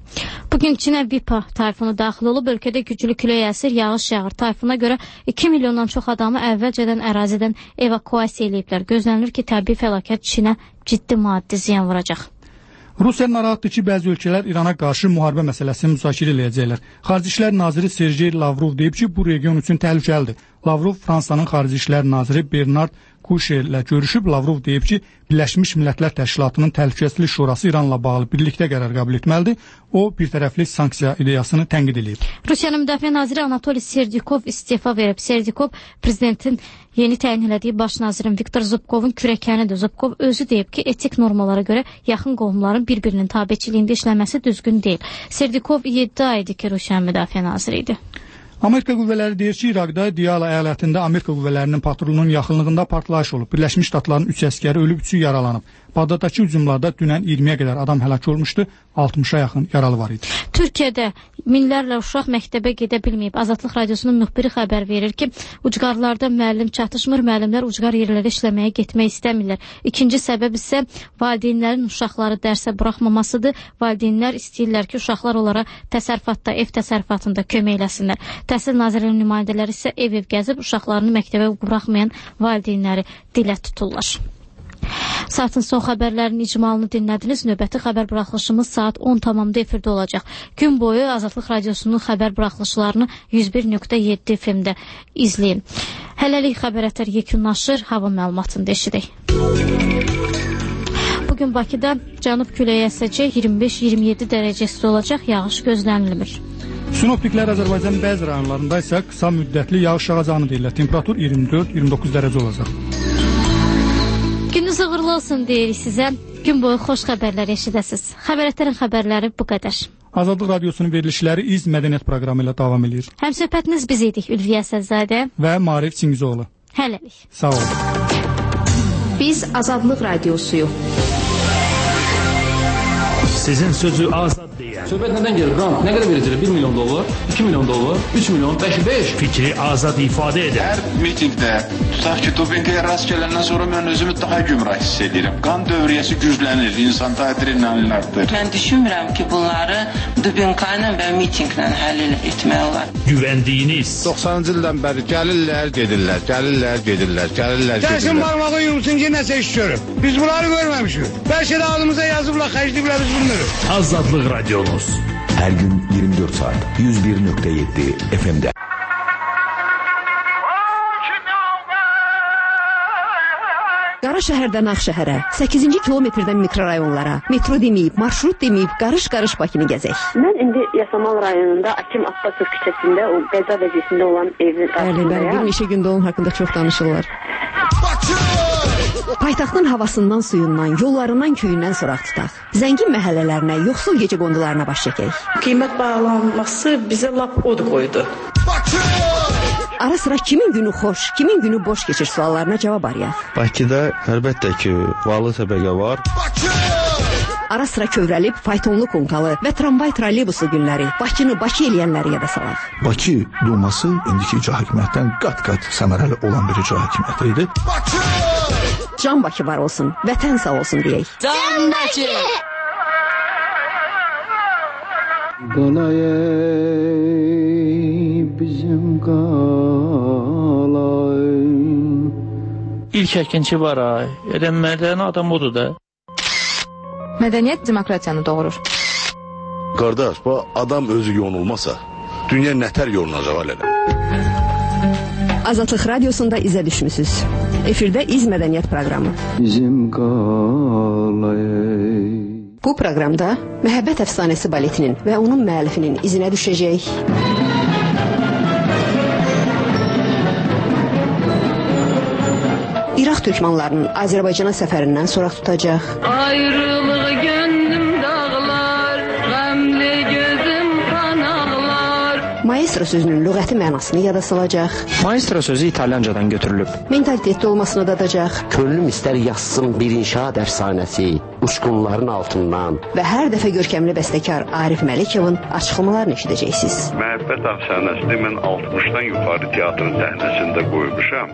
Bugün Çinə Vipa tayfunu daxil olub, ölkədə güclü külək əsir, yağış yağır. Tayfuna görə 2 milyondan çox adamı əvvəlcədən ərazidən evakuasiya eləyiblər. Gözlənilir ki, təbii fəlakət Çinə ciddi maddi ziyan vuracaq.
Rusiya narahatdır ki, bəzi ölkələr İrana qarşı müharibə məsələsini müzakirə edəcəklər. Xarici İşlər Naziri Sergey Lavrov deyib ki, bu region üçün təhlükəlidir. Lavrov Fransanın Xarici İşlər Naziri Bernard Kuşerlə görüşüb. Lavrov deyib ki, Birləşmiş Millətlər Təşkilatının Təhlükəsizlik Şurası İranla bağlı birlikdə qərar qəbul etməlidir. O, bir tərəfli sanksiya ideyasını tənqid edib.
Rusiyanın Müdafiə Naziri Anatoliy Serdikov istefa verib. Serdikov prezidentin yeni təyin elədiyi baş nazirin Viktor Zubkovun kürəkənidir. Zubkov özü deyib ki, etik normalara görə yaxın qohumların bir-birinin tabeçiliyində işləməsi düzgün deyil. Serdikov 7 aydır ki, Rusiyanın Müdafiə Naziri idi.
Amerika qüvvələri deyir ki, İraqda Diyala əyalətində Amerika qüvvələrinin patrulunun yaxınlığında partlayış olub. Birləşmiş Ştatların 3 əskəri ölüb, 3-ü yaralanıb. Bağdaddakı hücumlarda dünən 20-yə qədər adam həlak olmuşdu, 60-a yaxın yaralı var idi.
Türkiyədə minlərlə uşaq məktəbə gedə bilməyib. Azadlıq Radiosunun müxbiri xəbər verir ki, ucqarlarda müəllim çatışmır, müəllimlər ucqar yerlərə işləməyə getmək istəmirlər. İkinci səbəb isə valideynlərin uşaqları dərsə buraxmamasıdır. Valideynlər istəyirlər ki, uşaqlar onlara təsərrüfatda, ev təsərrüfatında kömək eləsinlər. Təhsil Nazirliyinin nümayəndələri isə ev-ev gəzib uşaqlarını məktəbə buraxmayan valideynləri dilə tuturlar. Saatın son xəbərlərinin icmalını dinlədiniz. Növbəti xəbər buraxılışımız saat 10 tamamda efirdə olacaq. Gün boyu Azadlıq Radiosunun xəbər buraxılışlarını 101.7 FM-də izləyin. Hələlik Xəbər Ətər yekunlaşır. Hava məlumatını eşidək. Bugün Bakıda cənub küləyi əsəcək, 25-27 dərəcəsi olacaq, yağış gözlənilmir.
Sinoptiklər Azərbaycanın bəzi rayonlarında isə qısa müddətli yağış yağacağını deyirlər. Temperatur 24-29 dərəcə olacaq.
Gününüz uğurlu olsun deyirik sizə. Gün boyu xoş xəbərlər eşidəsiniz. Xəbər Ətərin xəbərləri bu qədər.
Azadlıq Radiosunun verilişləri İz Mədəniyyət proqramı ilə davam edir.
Həmsöhbətiniz biz idik Ülviyə Səzzadə
və Marif Çingizoğlu.
Hələlik.
Sağ olun.
Biz Azadlıq Radiosuyuq.
Sizin sözü azad deyən.
Söhbət nədən gelir? Rant nə qədər verəcəklər? 1 milyon dollar, 2 milyon dollar, 3 milyon, 5.
Fikri azad ifadə edən.
Hər mitingdə, tutaq ki, dopinqaya rast gələndən sonra mən özümü daha gümrah hiss edirəm. Qan dövriyyəsi güclənir, insan adrenalin artır.
Mən düşünmürəm ki, bunları dopinqa ilə və mitinqlə həll etmək olar.
Güvəndiyiniz.
90-cı ildən bəri gəlirlər, gedirlər, gəlirlər, gedirlər, gəlirlər, gedirlər. Gəlsin barmağı yumsun ki, nəsə iş görüb. Biz bunları görməmişik. Bəlkə də adımıza yazıblar, xərcliblər biz bunları.
Azadlıq Radiomuz.
Her gün 24 saat 101.7 FM'de.
Qara şəhərdən Ağşəhərə, 8-ci kilometrdən mikrorayonlara, metro deməyib, marşrut deməyib, qarış-qarış Bakını gəzək.
Mən indi Yasamal rayonunda Akim Abbasov küçəsində o qəza vəziyyətində olan evin qarşısındayım.
Bəli, bir neçə gündə onun haqqında çox danışırlar. Paytaxtın havasından, suyundan, yollarından, köyündən soraq tutaq. Zəngin məhəllələrinə, yoxsul gecə qondularına baş çəkək.
Qiymət bağlanması bizə lap od qoydu.
Ara sıra kimin günü xoş, kimin günü boş keçir suallarına cavab arayaq.
Bakıda əlbəttə ki, varlı təbəqə var.
Ara sıra kövrəlib faytonlu konkalı və tramvay trolleybusu günləri Bakını Bakı eləyənləri yada salaq.
Bakı Duması indiki icra hakimiyyətdən qat-qat səmərəli olan bir icra hakimiyyəti idi.
Can Bakı var olsun, vətən sağ olsun deyək.
Can Bakı!
Qalay bizim qalay.
İlk əkinçi var ay. Mədəni adam odur da.
Mədəniyyət demokratiyanı doğurur.
Qardaş, bu adam özü yonulmasa, dünya nətər yolunacaq alələ?
Azadlıq Radiosunda izə düşmüsünüz. Efirdə İz Mədəniyyət proqramı.
Bizim qalay.
Bu proqramda Məhəbbət əfsanəsi baletinin və onun müəllifinin izinə düşəcək. İraq türkmanlarının Azərbaycana səfərindən soraq tutacaq.
Ayrılığı gönlüm dağlar, qəmli gözüm kan ağlar.
Maestro sözünün lüğəti mənasını yada salacaq.
Maestro sözü İtalyancadan götürülüb.
Mentalitetli olmasını dadacaq.
Könlüm istər yazsın bir inşaat əfsanəsi, uçqunların altından.
Və hər dəfə görkəmli bəstəkar Arif Məlikovun açıqlamalarını eşidəcəksiniz.
Məhəbbət əfsanəsini mən 60-dan yuxarı teatrın səhnəsində qoymuşam.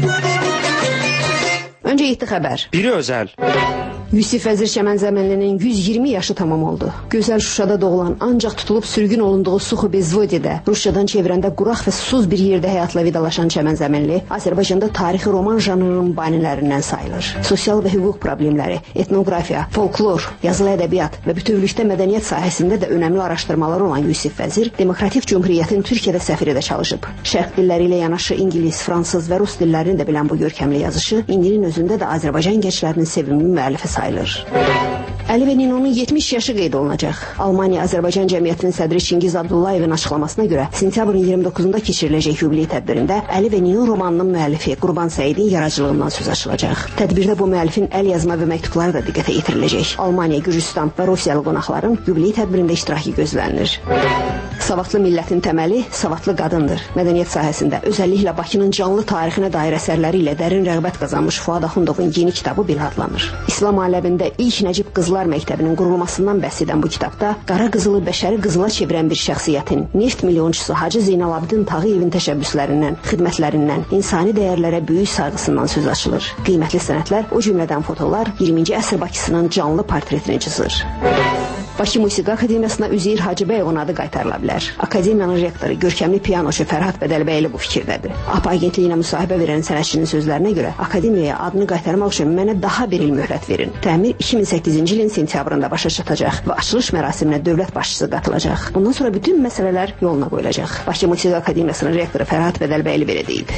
Öncə 7 xəbər.
Biri özəl.
Yusif Vəzir Çəmənzəmənlinin 120 yaşı tamam oldu. Gözəl Şuşada doğulan, ancaq tutulub sürgün olunduğu Suxu Bezvodidə, Rusiyadan çevirəndə quraq və susuz bir yerdə həyatla vidalaşan Çəmənzəmənli Azərbaycanda tarixi roman janrının banilərindən sayılır. Sosial və hüquq problemləri, etnografiya, folklor, yazılı ədəbiyyat və bütövlükdə mədəniyyət sahəsində də önəmli araşdırmaları olan Yusif Vəzir Demokratik Cümhuriyyətin Türkiyədə səfiri də çalışıb. Şərq dilləri ilə yanaşı ingilis, fransız və rus dillərini də bilən bu görkəmli yazışı indinin özündə də Azərbaycan gənclərinin sevimli müəllifi sayılır. Əli və Ninonun 70 yaşı qeyd olunacaq. Almaniya Azərbaycan Cəmiyyətinin sədri Çingiz Abdullayevin açıqlamasına görə sentyabrın 29-da keçiriləcək yubiley tədbirində Əli və Nino romanının müəllifi Qurban Səidin yaradıcılığından söz açılacaq. Tədbirdə bu müəllifin əl yazma və məktubları da diqqətə yetiriləcək. Almaniya, Gürcüstan və Rusiyalı qonaqların yubiley tədbirində iştirakı gözlənilir. Savadlı millətin təməli savadlı qadındır. Mədəniyyət sahəsində özəlliklə Bakının canlı tarixinə dair əsərləri ilə dərin rəğbət qazanmış Fuad Axundovun yeni kitabı belə adlanır. İslam aləmində ilk Nəcib Qızlar Məktəbinin qurulmasından bəhs edən bu kitabda qara qızılı bəşəri qızıla çevirən bir şəxsiyyətin, neft milyonçusu Hacı Zeynalabdin Tağıyevin təşəbbüslərindən, xidmətlərindən, insani dəyərlərə böyük sayğısından söz açılır. Qiymətli sənədlər, o cümlədən fotolar 20-ci əsr Bakısının canlı portretini çizir. Bakı Musiqi Akademiyasına Üzeyir Hacıbəyevin adı qaytarıla bilər. Akademiyanın rektoru, görkəmli pianoçu Fərhad Bədəlbəyli bu fikirdədir. APA agentliyinə müsahibə verən sənətçinin sözlərinə görə akademiyaya adını qaytarmaq üçün mənə daha bir il möhlət verin. Təmir 2008-ci ilin sentyabrında başa çatacaq və açılış mərasiminə dövlət başçısı qatılacaq. Bundan sonra bütün məsələlər yoluna qoyulacaq. Bakı Musiqi Akademiyasının rektoru Fərhad Bədəlbəyli belə deyib.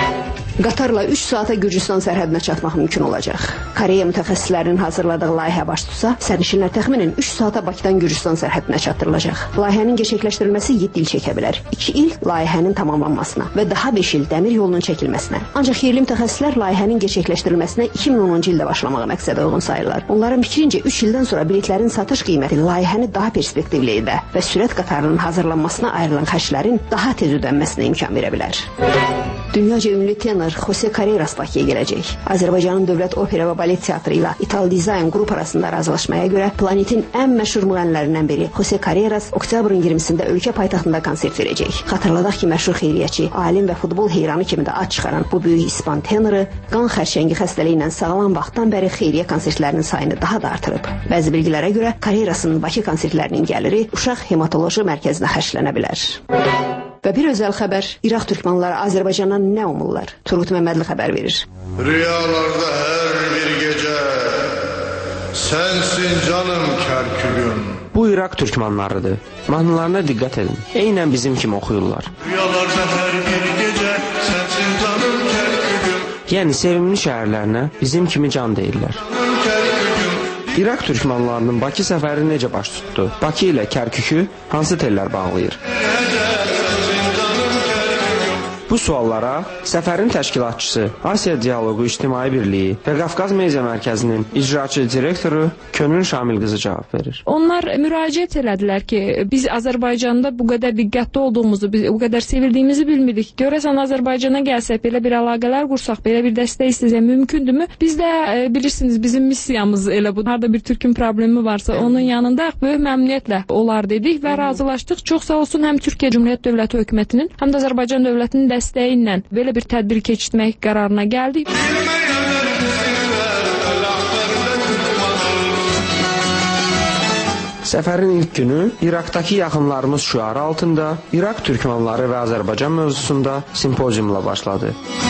Qatarla 3 saata Gürcüstan sərhədinə çatmaq mümkün olacaq. Koreya mütəxəssislərinin hazırladığı layihə baş tutsa, sərnişinlər təxminən 3 saata Bakıdan Gürcüstan sərhədinə çatdırılacaq. Layihənin gerçəkləşdirilməsi 7 il çəkə bilər. 2 il layihənin tamamlanmasına və daha 5 il dəmir yolunun çəkilməsinə. Ancaq yerli mütəxəssislər layihənin gerçəkləşdirilməsinə 2010-cu ildə başlamağı məqsədə uyğun sayırlar. Onların fikrincə 3 ildən sonra biletlərin satış qiyməti layihəni daha perspektivli edə və sürət qatarının hazırlanmasına ayrılan xərclərin daha tez ödənməsinə imkan verə bilər. Dünyaca ünlü tenor Jose Carreras Bakıya gələcək. Azərbaycanın Dövlət Opera və Balet Teatrı ilə Ital Design qrup arasında razılaşmaya görə planetin ən məşhur müğənnilərindən biri Jose Carreras oktyabrın 20-sində ölkə paytaxtında konsert verəcək. Xatırladaq ki, məşhur xeyriyyətçi, alim və futbol heyranı kimi də ad çıxaran bu böyük İspan tenoru qan xərçəngi xəstəliyi ilə sağalan vaxtdan bəri xeyriyyə konsertlərinin sayını daha da artırıb. Bəzi bilgilərə görə Carrerasın Bakı konsertlərinin gəliri uşaq hematoloji mərkəzinə xərclənə bilər. Və bir özəl xəbər, İraq türkmanları Azərbaycandan nə umurlar? Turgut Məmmədli xəbər verir.
Rüyalarda hər bir gecə sənsin canım kərkülüm.
Bu İraq türkmanlarıdır. Mahnılarına diqqət edin. Eynən bizim kimi oxuyurlar.
Rüyalarda hər bir gecə sənsin canım kərkülüm.
Yəni sevimli şəhərlərinə bizim kimi can deyirlər. İraq türkmanlarının Bakı səfəri necə baş tutdu? Bakı ilə Kərkükü hansı tellər bağlayır? Bu suallara səfərin təşkilatçısı, Asiya Dialoqu İctimai Birliyi və Qafqaz Media Mərkəzinin icraçı direktoru Könül Şamil qızı cavab verir.
Onlar müraciət elədilər ki, biz Azərbaycanda bu qədər diqqətli olduğumuzu, bu qədər sevildiyimizi bilmirdik. Görəsən Azərbaycana gəlsək, belə bir əlaqələr qursaq, belə bir dəstək istəsək mümkündürmü? Biz də bilirsiniz, bizim missiyamız elə bu. Harda bir türkün problemi varsa, onun yanında böyük məmnuniyyətlə olar dedik və razılaşdıq. Çox sağ olsun həm Türkiyə Cümhuriyyət Dövləti hökumətinin, həm də Azərbaycan dövlətinin dəstəyi ilə belə bir tədbir keçirmək qərarına gəldik.
Səfərin ilk günü İraqdakı yaxınlarımız şüarı altında İraq türkmanları və Azərbaycan mövzusunda simpoziumla başladı.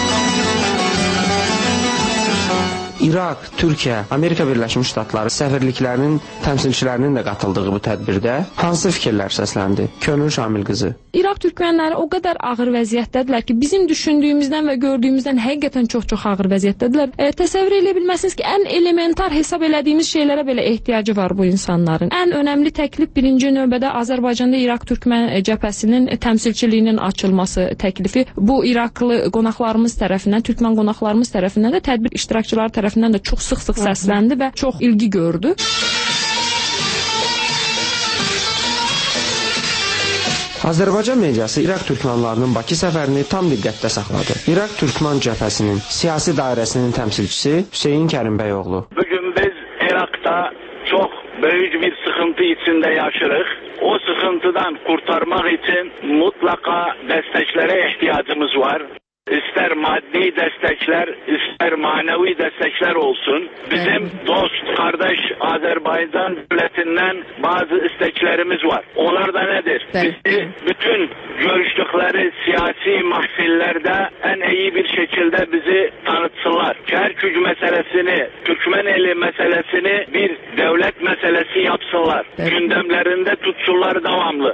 İraq, Türkiyə, Amerika Birləşmiş Ştatları səfirliklərinin təmsilçilərinin də qatıldığı bu tədbirdə hansı fikirlər səsləndi? Könül Şamil qızı.
İraq türkmənləri o qədər ağır vəziyyətdədirlər ki, bizim düşündüyümüzdən və gördüyümüzdən həqiqətən çox ağır vəziyyətdədirlər. Təsəvvür edə bilməlisiniz ki, ən elementar hesab elədiyimiz şeylərə belə ehtiyacı var bu insanların. Ən önəmli təklif birinci növbədə Azərbaycanda İraq türkmən cəbhəsinin təmsilçiliyinin açılması təklifi. Bu İraqlı qonaqlarımız tərəfindən, türkmən qonaqlarımız tərəfindən də tədbir iştirakçıları tərəfindən də çox sıx səsləndi və çox ilgi gördü.
Azərbaycan mediası İraq türkmanlarının Bakı səfərini tam diqqətdə saxladı. İraq türkman cəbhəsinin siyasi dairəsinin təmsilçisi Hüseyin Kərimbəyoğlu.
Bugün biz Irak'ta çok büyük bir sıkıntı içinde yaşırıq. O sıkıntıdan kurtarmak için mutlaka desteklere ihtiyacımız var. İster maddi destekler, ister manevi destekler olsun. Bizim dost, kardeş Azerbaycan devletinden bazı isteklerimiz var. Onlar da nedir? Bizi bütün görüştükleri siyasi mahfillerde en iyi bir şekilde bizi tanıtsınlar. Kerkük meselesini, Türkmeneli meselesini bir devlet meselesi yapsınlar. Gündemlerinde tutsunlar devamlı.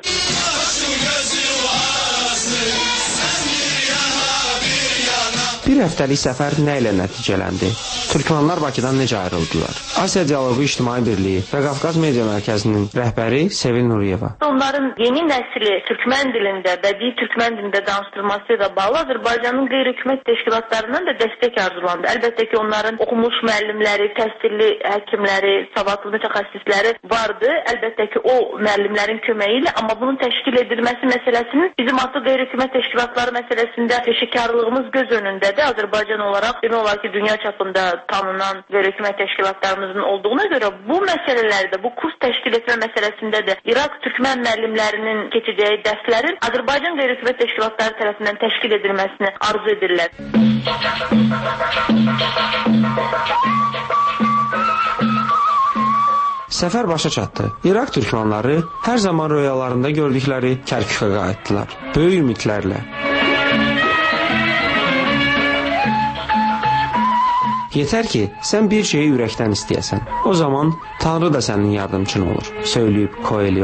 Bir həftəlik səfər nə ilə nəticələndi? Türkmanlar Bakıdan necə ayrıldılar? Asiya Dialoqu İctimai Birliyi və Qafqaz Media Mərkəzinin rəhbəri Sevil Nuriyeva.
Onların yeni nəsli Türkmen dilində, bədii Türkmen dilində danışdırılması ilə bağlı Azərbaycanın qeyri-hökumət təşkilatlarından da dəstək arzulandı. Əlbəttə ki, onların oxumuş müəllimləri, təhsilli həkimləri, savadlı mütəxəssisləri vardı. Əlbəttə ki, o müəllimlərin köməyi ilə, amma bunun təşkil edilməsi məsələsinin bizim artıq qeyri-hökumət təşkilatları məsələsində peşəkarlığımız göz önündədir. Azərbaycan olaraq demək olar ki, dünya çapında tanınan qeyri-hökumət təşkilatlarımızın olduğuna görə bu məsələlərdə, bu kurs təşkil etmə məsələsində də İraq türkmən müəllimlərinin keçəcəyi dərslərin Azərbaycan qeyri-hökumət təşkilatları tərəfindən təşkil edilməsini arzu edirlər.
Səfər başa çatdı. İraq türkmanları hər zaman röyalarında gördükləri Kərkükə qayıtdılar. Böyük ümidlərlə. Yetər ki, sən bir şeyi ürəkdən istəyəsən. O zaman Tanrı da sənin yardımçın olur, söyləyib Coelho.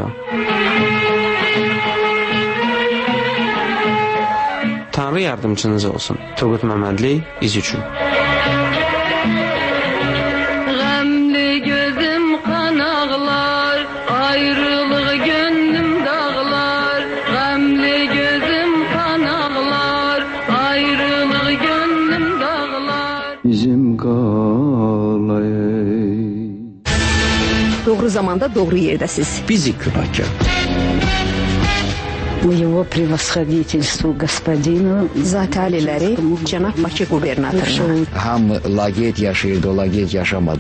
Tanrı yardımçınız olsun. Turgut Məmmədli, İz üçün.
Qəmli gözüm kan ağlar, ayrılıq gönlüm dağlar. Qəmli gözüm kan ağlar, ayrılıq gönlüm dağlar.
Bizim qalayı.
Doğru zamanda doğru yerdəsiz.
Bizi Kübakı.
Его превосходительству господину
Zati aliləri cənab Bakı qubernatoruna.
Hamı laqeyd yaşayırdı, o laqeyd yaşamadı.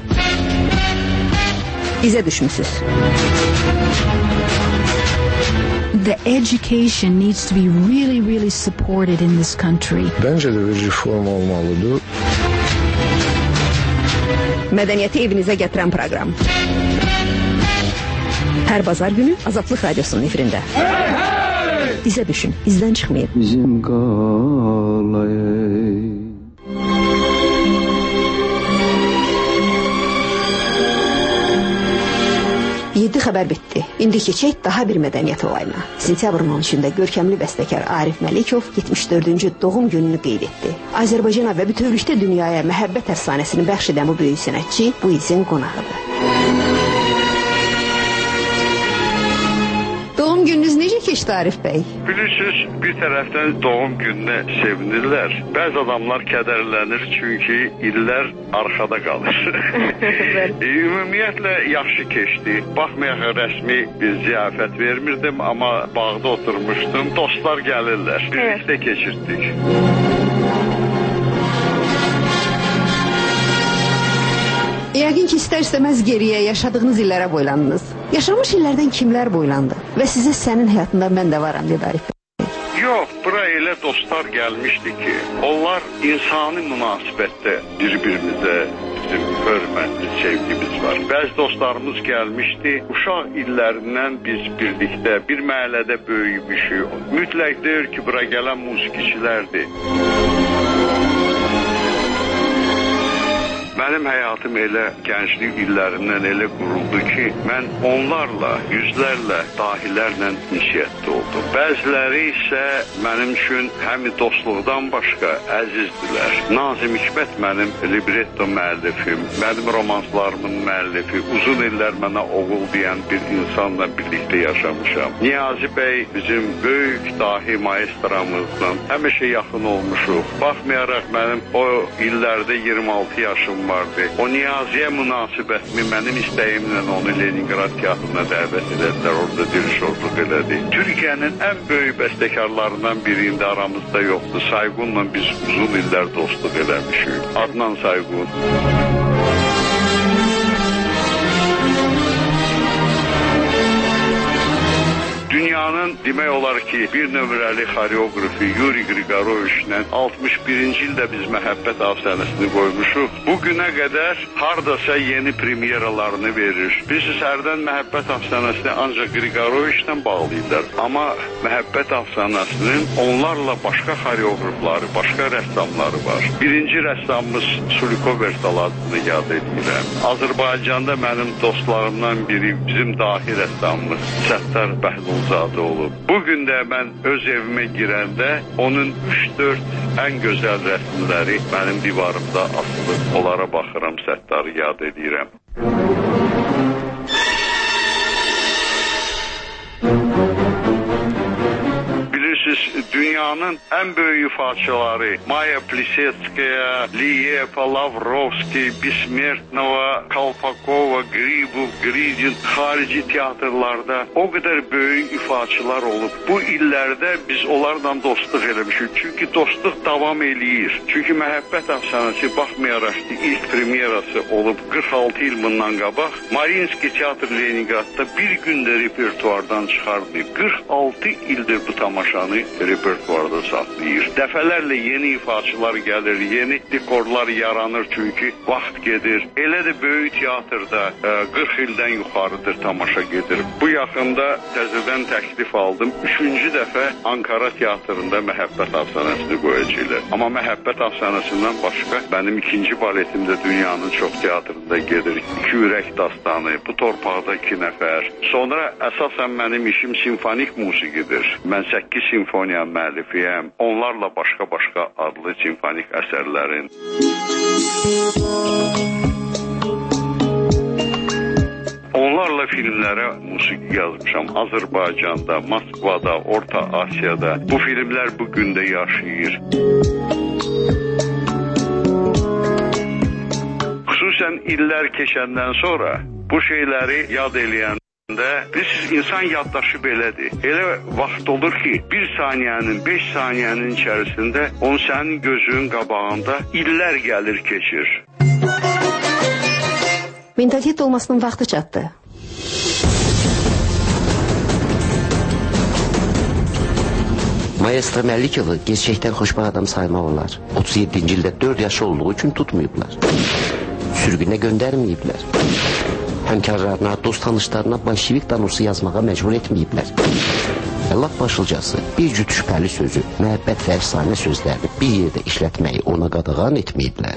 İzə düşmüsüz.
The education needs to be really supported in this country.
Bence de bir reform olmalıdır.
Mədəniyyəti evinizə gətirən proqram. Hər bazar günü Azadlıq Radiosunun efirində. İzə düşün, izdən çıxmayın.
Bizim qalayı.
Yeddi xəbər bitdi. İndi keçək daha bir mədəniyyət olayına. Sentyabrın 13-də görkəmli bəstəkar Arif Məlikov 74-cü doğum gününü qeyd etdi. Azərbaycana və bütövlükdə dünyaya məhəbbət əfsanəsini bəxş edən bu böyük sənətçi bu izin qonağıdır. Doğum gününüz necə keçdi Arif bəy?
Bilirsiniz, bir tərəfdən doğum gününə sevinirlər. Bəzi adamlar kədərlənir çünki illər arxada qalır. Ümumiyyətlə yaxşı keçdi. Baxmayaraq rəsmi bir ziyafət vermirdim, amma bağda oturmuşdum. Dostlar gəlirlər. Birlikdə keçirdik.
Yəqin ki, istər-istəməz geriyə yaşadığınız illərə boylandınız. Yaşamış illərdən kimlər boylandı? Və sizə sənin həyatında mən də varam, dedi Arif bəy.
Yox, bura elə dostlar gəlmişdi ki, onlar insani münasibətdə bir-birimizə bizim hörmətli sevgimiz var. Bəzi dostlarımız gəlmişdi, uşaq illərindən biz birlikdə bir məhəllədə böyümüşük. Mütləq deyir ki, bura gələn musiqiçilərdir. Mənim həyatım elə gənclik illərindən elə quruldu ki, mən onlarla, yüzlərlə, dahilərlə ünsiyyətdə oldum. Bəziləri isə mənim üçün həm dostluqdan başqa əzizdirlər. Nazım Hikmət mənim libretto müəllifim, mənim romanslarımın müəllifi, uzun illər mənə oğul deyən bir insanla birlikdə yaşamışam. Niyazi bəy bizim böyük dahi maestramızla həmişə yaxın olmuşuq. Baxmayaraq mənim o illərdə 26 yaşım vardı. O Niyaziyə münasibətimi mənim istəyimlə onu Leningrad teatrına dəvət edədilər, orada dirişorluq elədi. Türkiyənin ən böyük bəstəkarlarından biri indi aramızda yoxdur. Sayğunla biz uzun illər dostluq eləmişik. Adnan Sayğun. Dünyanın demək olar ki, bir nömrəli xoreografi Yuri Grigorovichlə 61-ci ildə biz Məhəbbət afsanəsini qoymuşuq. Bugünə qədər hardasa yeni premyeralarını verir. Biz hərdən Məhəbbət afsanəsini ancaq Grigorovichlə bağlayırlar. Amma Məhəbbət afsanəsinin onlarla başqa xoreografları, başqa rəssamları var. Birinci rəssamımız Suliko Versaladını yad edirəm. Azərbaycanda mənim dostlarımdan biri bizim dahi rəssamımız Səttar Bəhlulzadə olub. Bugün də mən öz evimə girəndə onun 3-4 ən gözəl rəsmləri mənim divarımda asılı. Onlara baxıram, Səttarı yad edirəm. Dünyanın ən böyük ifaçıları Maya Plisetskaya, Liyepa, Lavrovski, Bismertnova, Kalpakova, Gribov, Gridin xarici teatrlarda o qədər böyük ifaçılar olub. Bu illərdə biz onlarla dostluq eləmişik. Çünki dostluq davam eləyir. Çünki Məhəbbət afsanəsi baxmayaraq ki, ilk premyerası olub 46 il bundan qabaq, Marinski Teatr Leningradda bir gündə repertuardan çıxardı. 46 ildir bu tamaşanı repertuarda saxlayır. Dəfələrlə yeni ifaçılar gəlir, yeni dekorlar yaranır çünki vaxt gedir. Elə də böyük teatrda 40 ildən yuxarıdır tamaşa gedir. Bu yaxında təzədən təklif aldım. 3-cü dəfə Ankara teatrında Məhəbbət afsanəsini qoyacaqlar. Amma Məhəbbət afsanəsindən başqa mənim ikinci baletimdə dünyanın çox teatrında gedir. 2 ürək dastanı, bu torpaqda 2 nəfər. Sonra əsasən mənim işim simfonik musiqidir. Mən 8 simfoniya müəllifiyəm. Onlarla başqa-başqa adlı simfonik əsərlərin. Onlarla filmlərə musiqi yazmışam. Azərbaycanda, Moskvada, Orta Asiyada. Bu filmlər bugün də yaşayır. Xüsusən illər keçəndən sonra bu şeyləri yad eləyən bilirsiniz, insan yaddaşı belədir. Elə vaxt olur ki, 1 saniyənin, 5 saniyənin içərisində onun sənin gözünün qabağında illər gəlir, keçir.
Mentalitet olmasının vaxtı çatdı.
Maestro Məlikovu gerçəkdən xoşbəxt adam saymaq olar. 37-ci ildə 4 yaşı olduğu üçün tutmayıblar. Sürgünə göndərməyiblər. Həmkarlarına, dost tanışlarına bolşevik danosu yazmağa məcbur etməyiblər. Laf başlıcası bir cüt şübhəli sözü, məhəbbət və əfsanə sözlərini bir yerdə işlətməyi ona qadağan etməyiblər.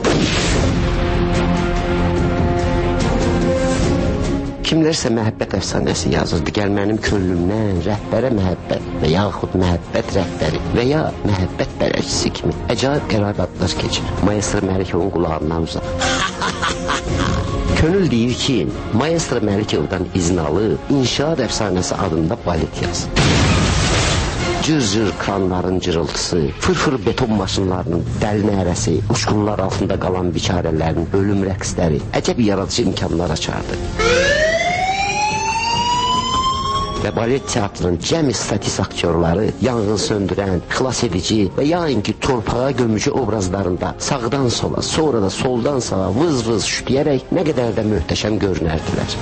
Kimlərsə məhəbbət əfsanəsi yazırdı, gəl mənim könlümdən rəhbərə məhəbbət və yaxud məhəbbət rəhbəri və ya məhəbbət bələdçisi kimi əcaib qərarlar keçir. Maestro Məlikovun qulağından uzaq. Könül deyir ki, Maestro Məlikovdan izin alıb İnşaat əfsanəsi adında balet yaz. Cır-cır kranların cırıltısı, fır-fır beton maşınlarının dəli nərəsi, uçqunlar altında qalan biçarələrin ölüm rəqsləri əcəb yaradıcı imkanlar açardı. Və balet teatrının cəmi statist aktyorları yanğın söndürən, xilas edici və yayınki torpağa gömücü obrazlarında sağdan sola, sonra da soldan sağa vız-vız şütləyərək nə qədər də möhtəşəm görünərdilər.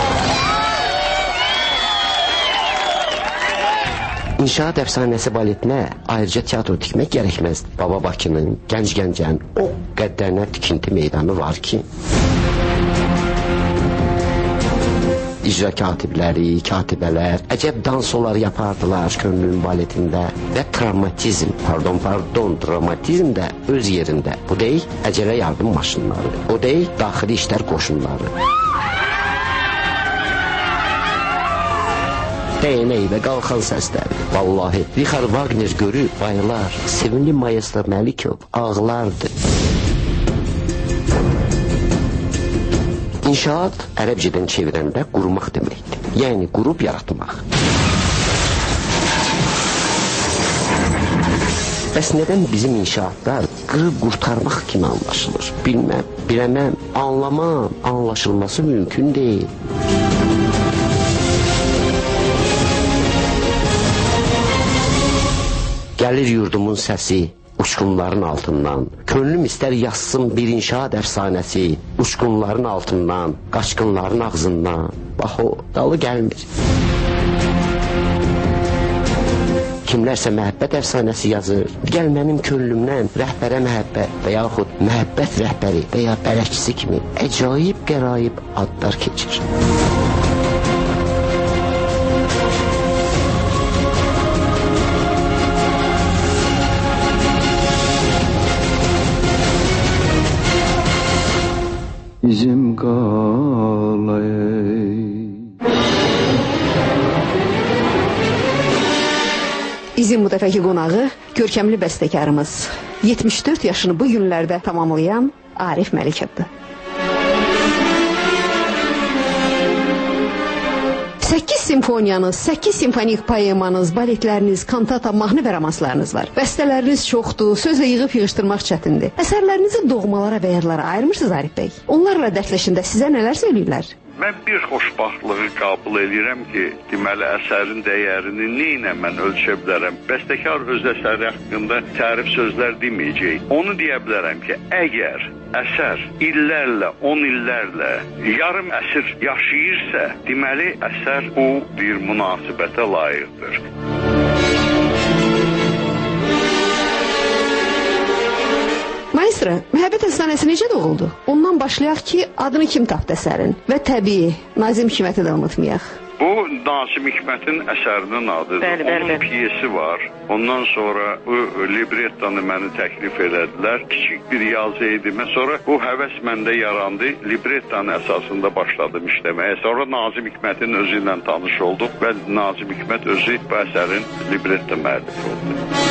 İnşaat əfsanəsi baletinə ayrıca teatr tikmək gərəkməzdi. Baba Bakının, Gənc Gəncənin o qədərinə tikinti meydanı var ki, icra katibləri, katibələr əcəb dansolar yapardılar könlün baletində və dramatizm də öz yerində. Bu deyil, əcələ yardım maşınları, o deyil, daxili işlər qoşunları. Değnek ve qalxan səsləri. Vallahi Richard Wagner görüb bayılar, sevimli maestro Məlikov ağlardı. İnşaat ərəbcədən çevirəndə qurmaq deməkdir. Yəni qurub yaratmaq. Bəs nədən bizim inşaatlar qırıb qurtarmaq kimi anlaşılır? Bilməm, biləməm, anlamam, anlaşılması mümkün deyil. Gəlir yurdumun səsi, uçqunların altından. Könlüm istər yazsın bir inşaat əfsanəsi, uçqunların altından, qaçqınların ağzından. Bax o, dalı gəlmir. Kimlərsə məhəbbət əfsanəsi yazır. Gəl mənim könlümdən rəhbərə məhəbbət və yaxud məhəbbət rəhbəri və ya bələkçisi kimi əcayib qəraib adlar keçir.
İzim qalay.
İzin bu dəfəki qonağı görkəmli bəstəkarımız 74 yaşını bu günlərdə tamamlayan Arif Məlikovdur. 8 simfoniyanız, 8 simfonik poemanız, baletləriniz, kantata, mahnı və romanslarınız var. Bəstələriniz çoxdur, sözlə yığıb-yığışdırmaq çətindir. Əsərlərinizi doğmalara və yerlara ayırmırsınız Arif bəy. Onlarla dərdləşində sizə nələr söyləyirlər?
Mən bir xoşbaxtlığı qəbul edirəm ki, deməli əsərin dəyərini nə mən ölçə bilərəm. Bəstəkar öz əsəri haqqında tərif sözlər deməyəcək. Onu deyə bilərəm ki, əgər əsər illərlə, 10 illərlə, yarım əsr yaşayırsa, deməli əsər o bir münasibətə layiqdir.
Maestro, məhəbbət əfsanəsi necə doğuldu? Ondan başlayaq ki, adını kim tapdı əsərin? Və təbii, Nazim Hikməti də unutmayaq.
Bu Nazim Hikmətin əsərinin adıdır. Onun piyesi var. Ondan sonra bu librettanı mənə təklif elədilər. Kiçik bir yazı idi. Sonra bu həvəs məndə yarandı. Librettanın əsasında başladım işləməyə. Sonra Nazim Hikmətin özü ilə tanış olduq və Nazim Hikmət özü bu əsərin libretta müəllifi oldu.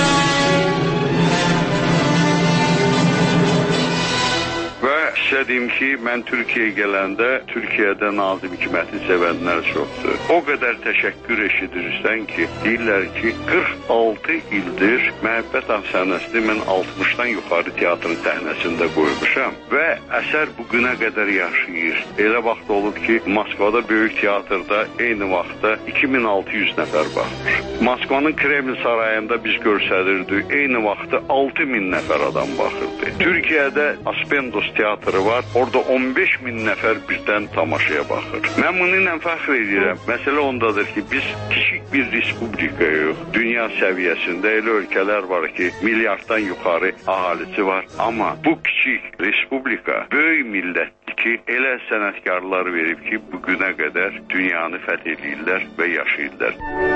Sizə deyim ki, mən Türkiyəyə gələndə Türkiyədə Nazim Hikməti sevənlər çoxdur. O qədər təşəkkür eşidirsən ki, deyirlər ki, 46 ildir məhəbbət əfsanəsini mən 60-dan yuxarı teatrın səhnəsində qoymuşam və əsər bugünə qədər yaşayır. Elə vaxt olub ki, Moskvada böyük teatrda eyni vaxtda 2600 nəfər baxır. Moskvanın Kreml sarayında biz görsədirdik, eyni vaxtda 6000 nəfər adam baxırdı. Türkiyədə Aspendos teatrı var. Orada 15.000 nəfər birdən tamaşaya baxır. Mən bununla fəxr edirəm. Məsələ ondadır ki, biz kiçik bir respublikayıq. Dünya səviyyəsində elə ölkələr var ki, milyarddan yuxarı əhalisi var. Amma bu kiçik respublika böyük millətdir ki, elə sənətkarlar verib ki, bugünə qədər dünyanı fəth edirlər və yaşayırlar.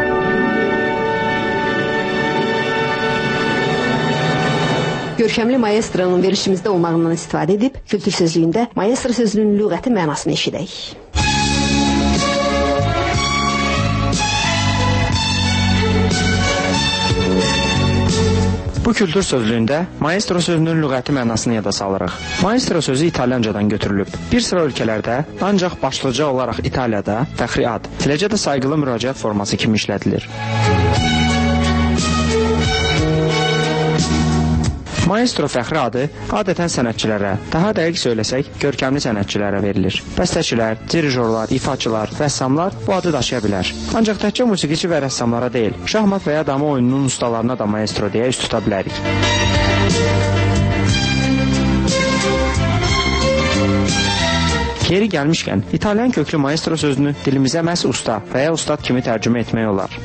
Görkəmli maestronun verişimizdə olmağından istifadə edib, kültür sözlüyündə maestro sözünün lüğəti mənasını eşidək.
Bu kültür sözlüyündə maestro sözünün lüğəti mənasını yada salırıq. Maestro sözü İtalyancadan götürülüb. Bir sıra ölkələrdə, ancaq başlıca olaraq İtaliyada fəxri ad, eləcə də sayğılı müraciət forması kimi işlədilir. Maestro fəxri adı adətən sənətçilərə, daha dəqiq söyləsək, görkəmli sənətçilərə verilir. Bəstəçilər, dirijorlar, ifaçılar, rəssamlar bu adı daşıya bilər. Ancaq təkcə musiqiçi və rəssamlara deyil, şahmat və ya dama oyununun ustalarına da maestro deyə üst tuta bilərik. Yeri gəlmişkən, İtalyan köklü maestro sözünü dilimizə məhz usta və ya ustad kimi tərcümə etmək olar.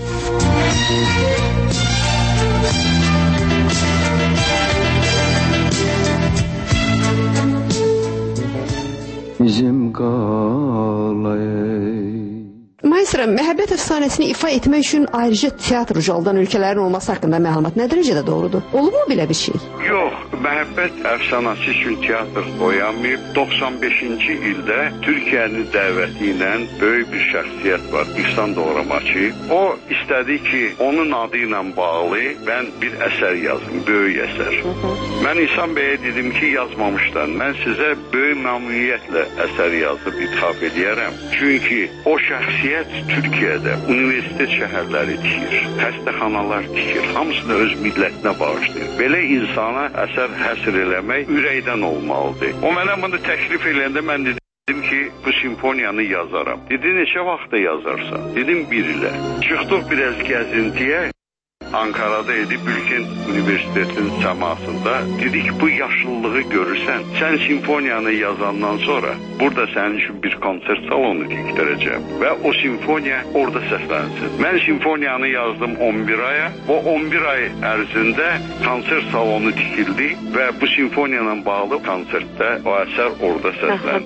Bizim qalay.
Maestro, məhəbbət əfsanəsini ifa etmək üçün ayrıca teatr ucaldan ölkələrin olması haqqında məlumat nə dərəcədə doğrudur? Olubmu belə bir şey?
Yox, məhəbbət əfsanəsi üçün teatr oyanmayıb. 95-ci ildə Türkiyənin dəvəti ilə böyük bir şəxsiyyət var, İhsan Doğramaçı. O istədi ki, onun adı ilə bağlı mən bir əsər yazım, böyük əsər. Mən İhsan bəyə dedim ki, yazmamışdan mən sizə böyük məmnuniyyətlə əsər yazıb ithaf edərəm. Çünki o şəxsiyyət Türkiyədə universitet şəhərləri tikir, xəstəxanalar tikir, hamısını öz millətinə bağışlayır. Belə insana əsər həsr eləmək ürəkdən olmalıdır. O mənə bunu təklif eləyəndə mən dedim ki, bu simfoniyanı yazaram. Dedi, neçə vaxtda yazarsan? Dedim, 1 ilə. Çıxdıq biraz gəzintiyə. Ankara'da edib Bilkent Üniversitetinin səmasında dedik, bu yaşlılığı görürsən, sən simfoniyanı yazandan sonra burada sənin üçün bir konsert salonu tikdirəcəm və o simfoniya orada səslənsin. Mən simfoniyanı yazdım 11 aya, o 11 ay ərzində konsert salonu tikildi və bu simfoniyanla bağlı konsertdə o əsər orada səsləndi.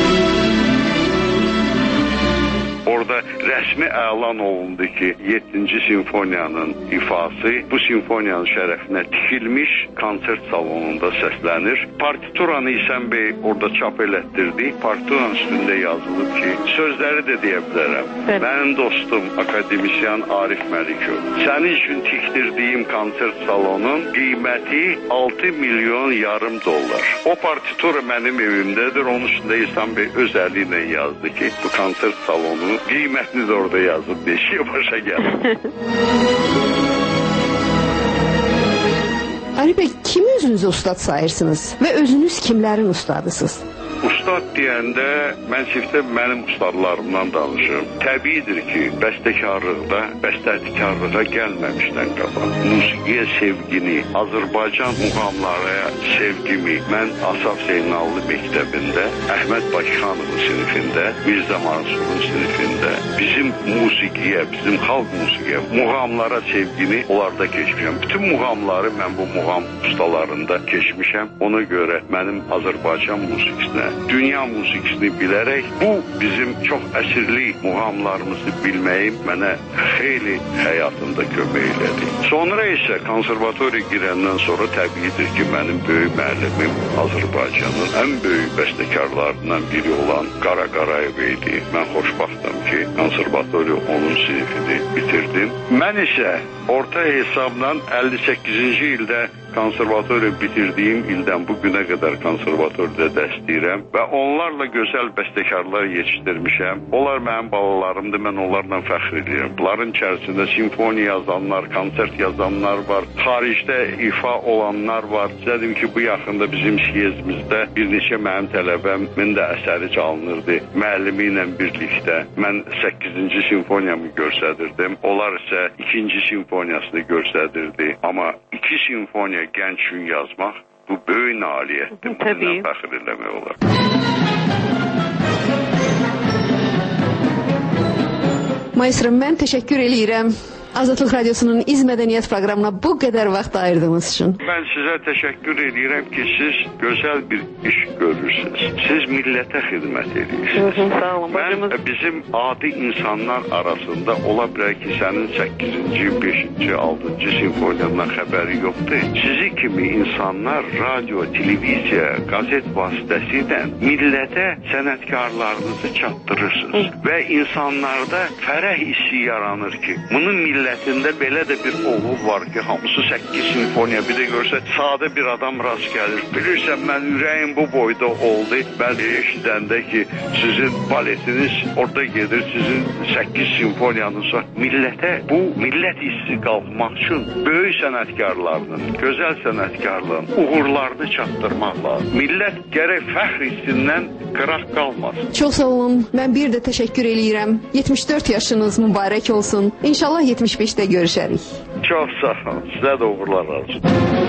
Orada rəsmi elan olundu ki, 7-ci simfoniyanın ifası bu simfoniyanın şərəfinə tikilmiş konsert salonunda səslənir. Partituranı İhsan bəy orada çap elətdirdi. Partituranın üstündə yazılıb ki, sözləri də deyə bilərəm. Mənim dostum akademisyen Arif Məlikov. Sənin üçün tikdirdiyim konsert salonun qiyməti 6 milyon yarım dollar. O partitura mənim evimdədir. Onun üstündə İhsan bəy öz əli ilə yazdı ki, bu konsert salonu qiymətini də orada yazıb, deşiyə başa gəlir.
Ali bəy, kimi özünüzü ustad sayırsınız və özünüz kimlərin ustadısınız?
Ustad deyəndə mən çiftə mənim ustadlarımdan danışırım. Təbiidir ki, bəstəkarlıqda, bəstəkarlığa gəlməmişdən qabaq musiqiyə sevgini, Azərbaycan muğamlarına sevgimi mən Asaf Zeynallı məktəbində, Əhməd Bakıxanovun sinifində, Mirzə Mansurun sinifində bizim musiqiyə, bizim xalq musiqiyə, muğamlara sevgini onlarda keçmişəm. Bütün muğamları mən bu muğam ustalarında keçmişəm. Ona görə mənim Azərbaycan musiqisinə, dünya musiqisini bilərək bu bizim çox əsirli muğamlarımızı bilməyim mənə xeyli həyatımda kömək elədi. Sonra isə konservatoriya girəndən sonra təbiidir ki, mənim böyük müəllimim Azərbaycanın ən böyük bəstəkarlarından biri olan Qara Qarayev idi. Mən xoşbaxtım ki, konservatoriya onun sinifini bitirdim. Mən isə orta hesabla 58-ci ildə konservatoriya bitirdiyim ildən bu günə qədər konservatoriyada dərs deyirəm və onlarla gözəl bəstəkarlar yetişdirmişəm. Onlar mənim balalarımdır, mən onlarla fəxr edirəm. Bunların içərisində simfoniya yazanlar, konsert yazanlar var, xaricdə ifa olanlar var. Dedim ki, bu yaxında bizim siyezimizdə bir neçə mənim tələbəmin də əsəri çalınırdı. Müəllimi ilə birlikdə mən 8-ci simfoniyamı göstərirdim. Onlar isə 2-ci simfoniyasını göstərirdi. Amma 2 simfoniya gənc üçün yazmaq bu böyük nailiyyətdir. Bundan fəxr eləmək olar.
Maestro, mən təşəkkür eləyirəm. Azadlıq Radiosunun İz Mədəniyyət proqramına bu qədər vaxt ayırdığınız üçün.
Mən sizə təşəkkür edirəm ki, siz gözəl bir iş görürsünüz. Siz millətə xidmət edirsiniz.
Sağ olun.
Mən bizim adi insanlar arasında ola bilər ki, sənin 8-ci, 5-ci, 6-cı simfoniyadan xəbəri yoxdur. Sizi kimi insanlar radio, televiziya, qazet vasitəsilə millətə sənətkarlarınızı çatdırırsınız və insanlarda fərəh hissi yaranır ki, bunun millət millətində belə də bir oğul var ki, hamısı 8 simfoniya, bir də görsə sadə bir adam rast gəlir. Bilirsən, mən ürəyim bu boyda oldu. Bəli, eşidəndə ki, sizin baletiniz orada gedir, sizin 8 simfoniyanız var. Millətə, bu millət hissi qalxmaq üçün böyük sənətkarlarının, gözəl sənətkarlığın uğurlarını çatdırmaq lazım. Millət gərək fəxr hissindən qıraq qalmasın.
Çox sağ olun. Mən bir də təşəkkür eləyirəm. 74 yaşınız mübarək olsun. İnşallah 75-də görüşərik.
Çox sağ olun. Sizə də uğurlar olsun.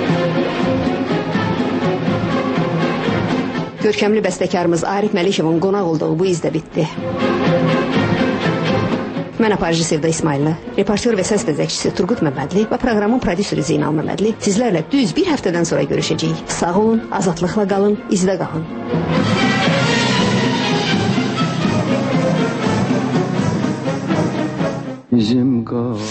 Görkəmli bəstəkarımız Arif Məlikovun qonaq olduğu bu izdə bitdi. Mən aparıcı Sevda İsmailli, reportör və səs dəzəkçisi Turqut Məmmədli və proqramın prodüseri Zeynal Məmmədli sizlərlə düz bir həftədən sonra görüşəcəyik. Sağ olun, azadlıqla qalın, izdə qalın.
Bizim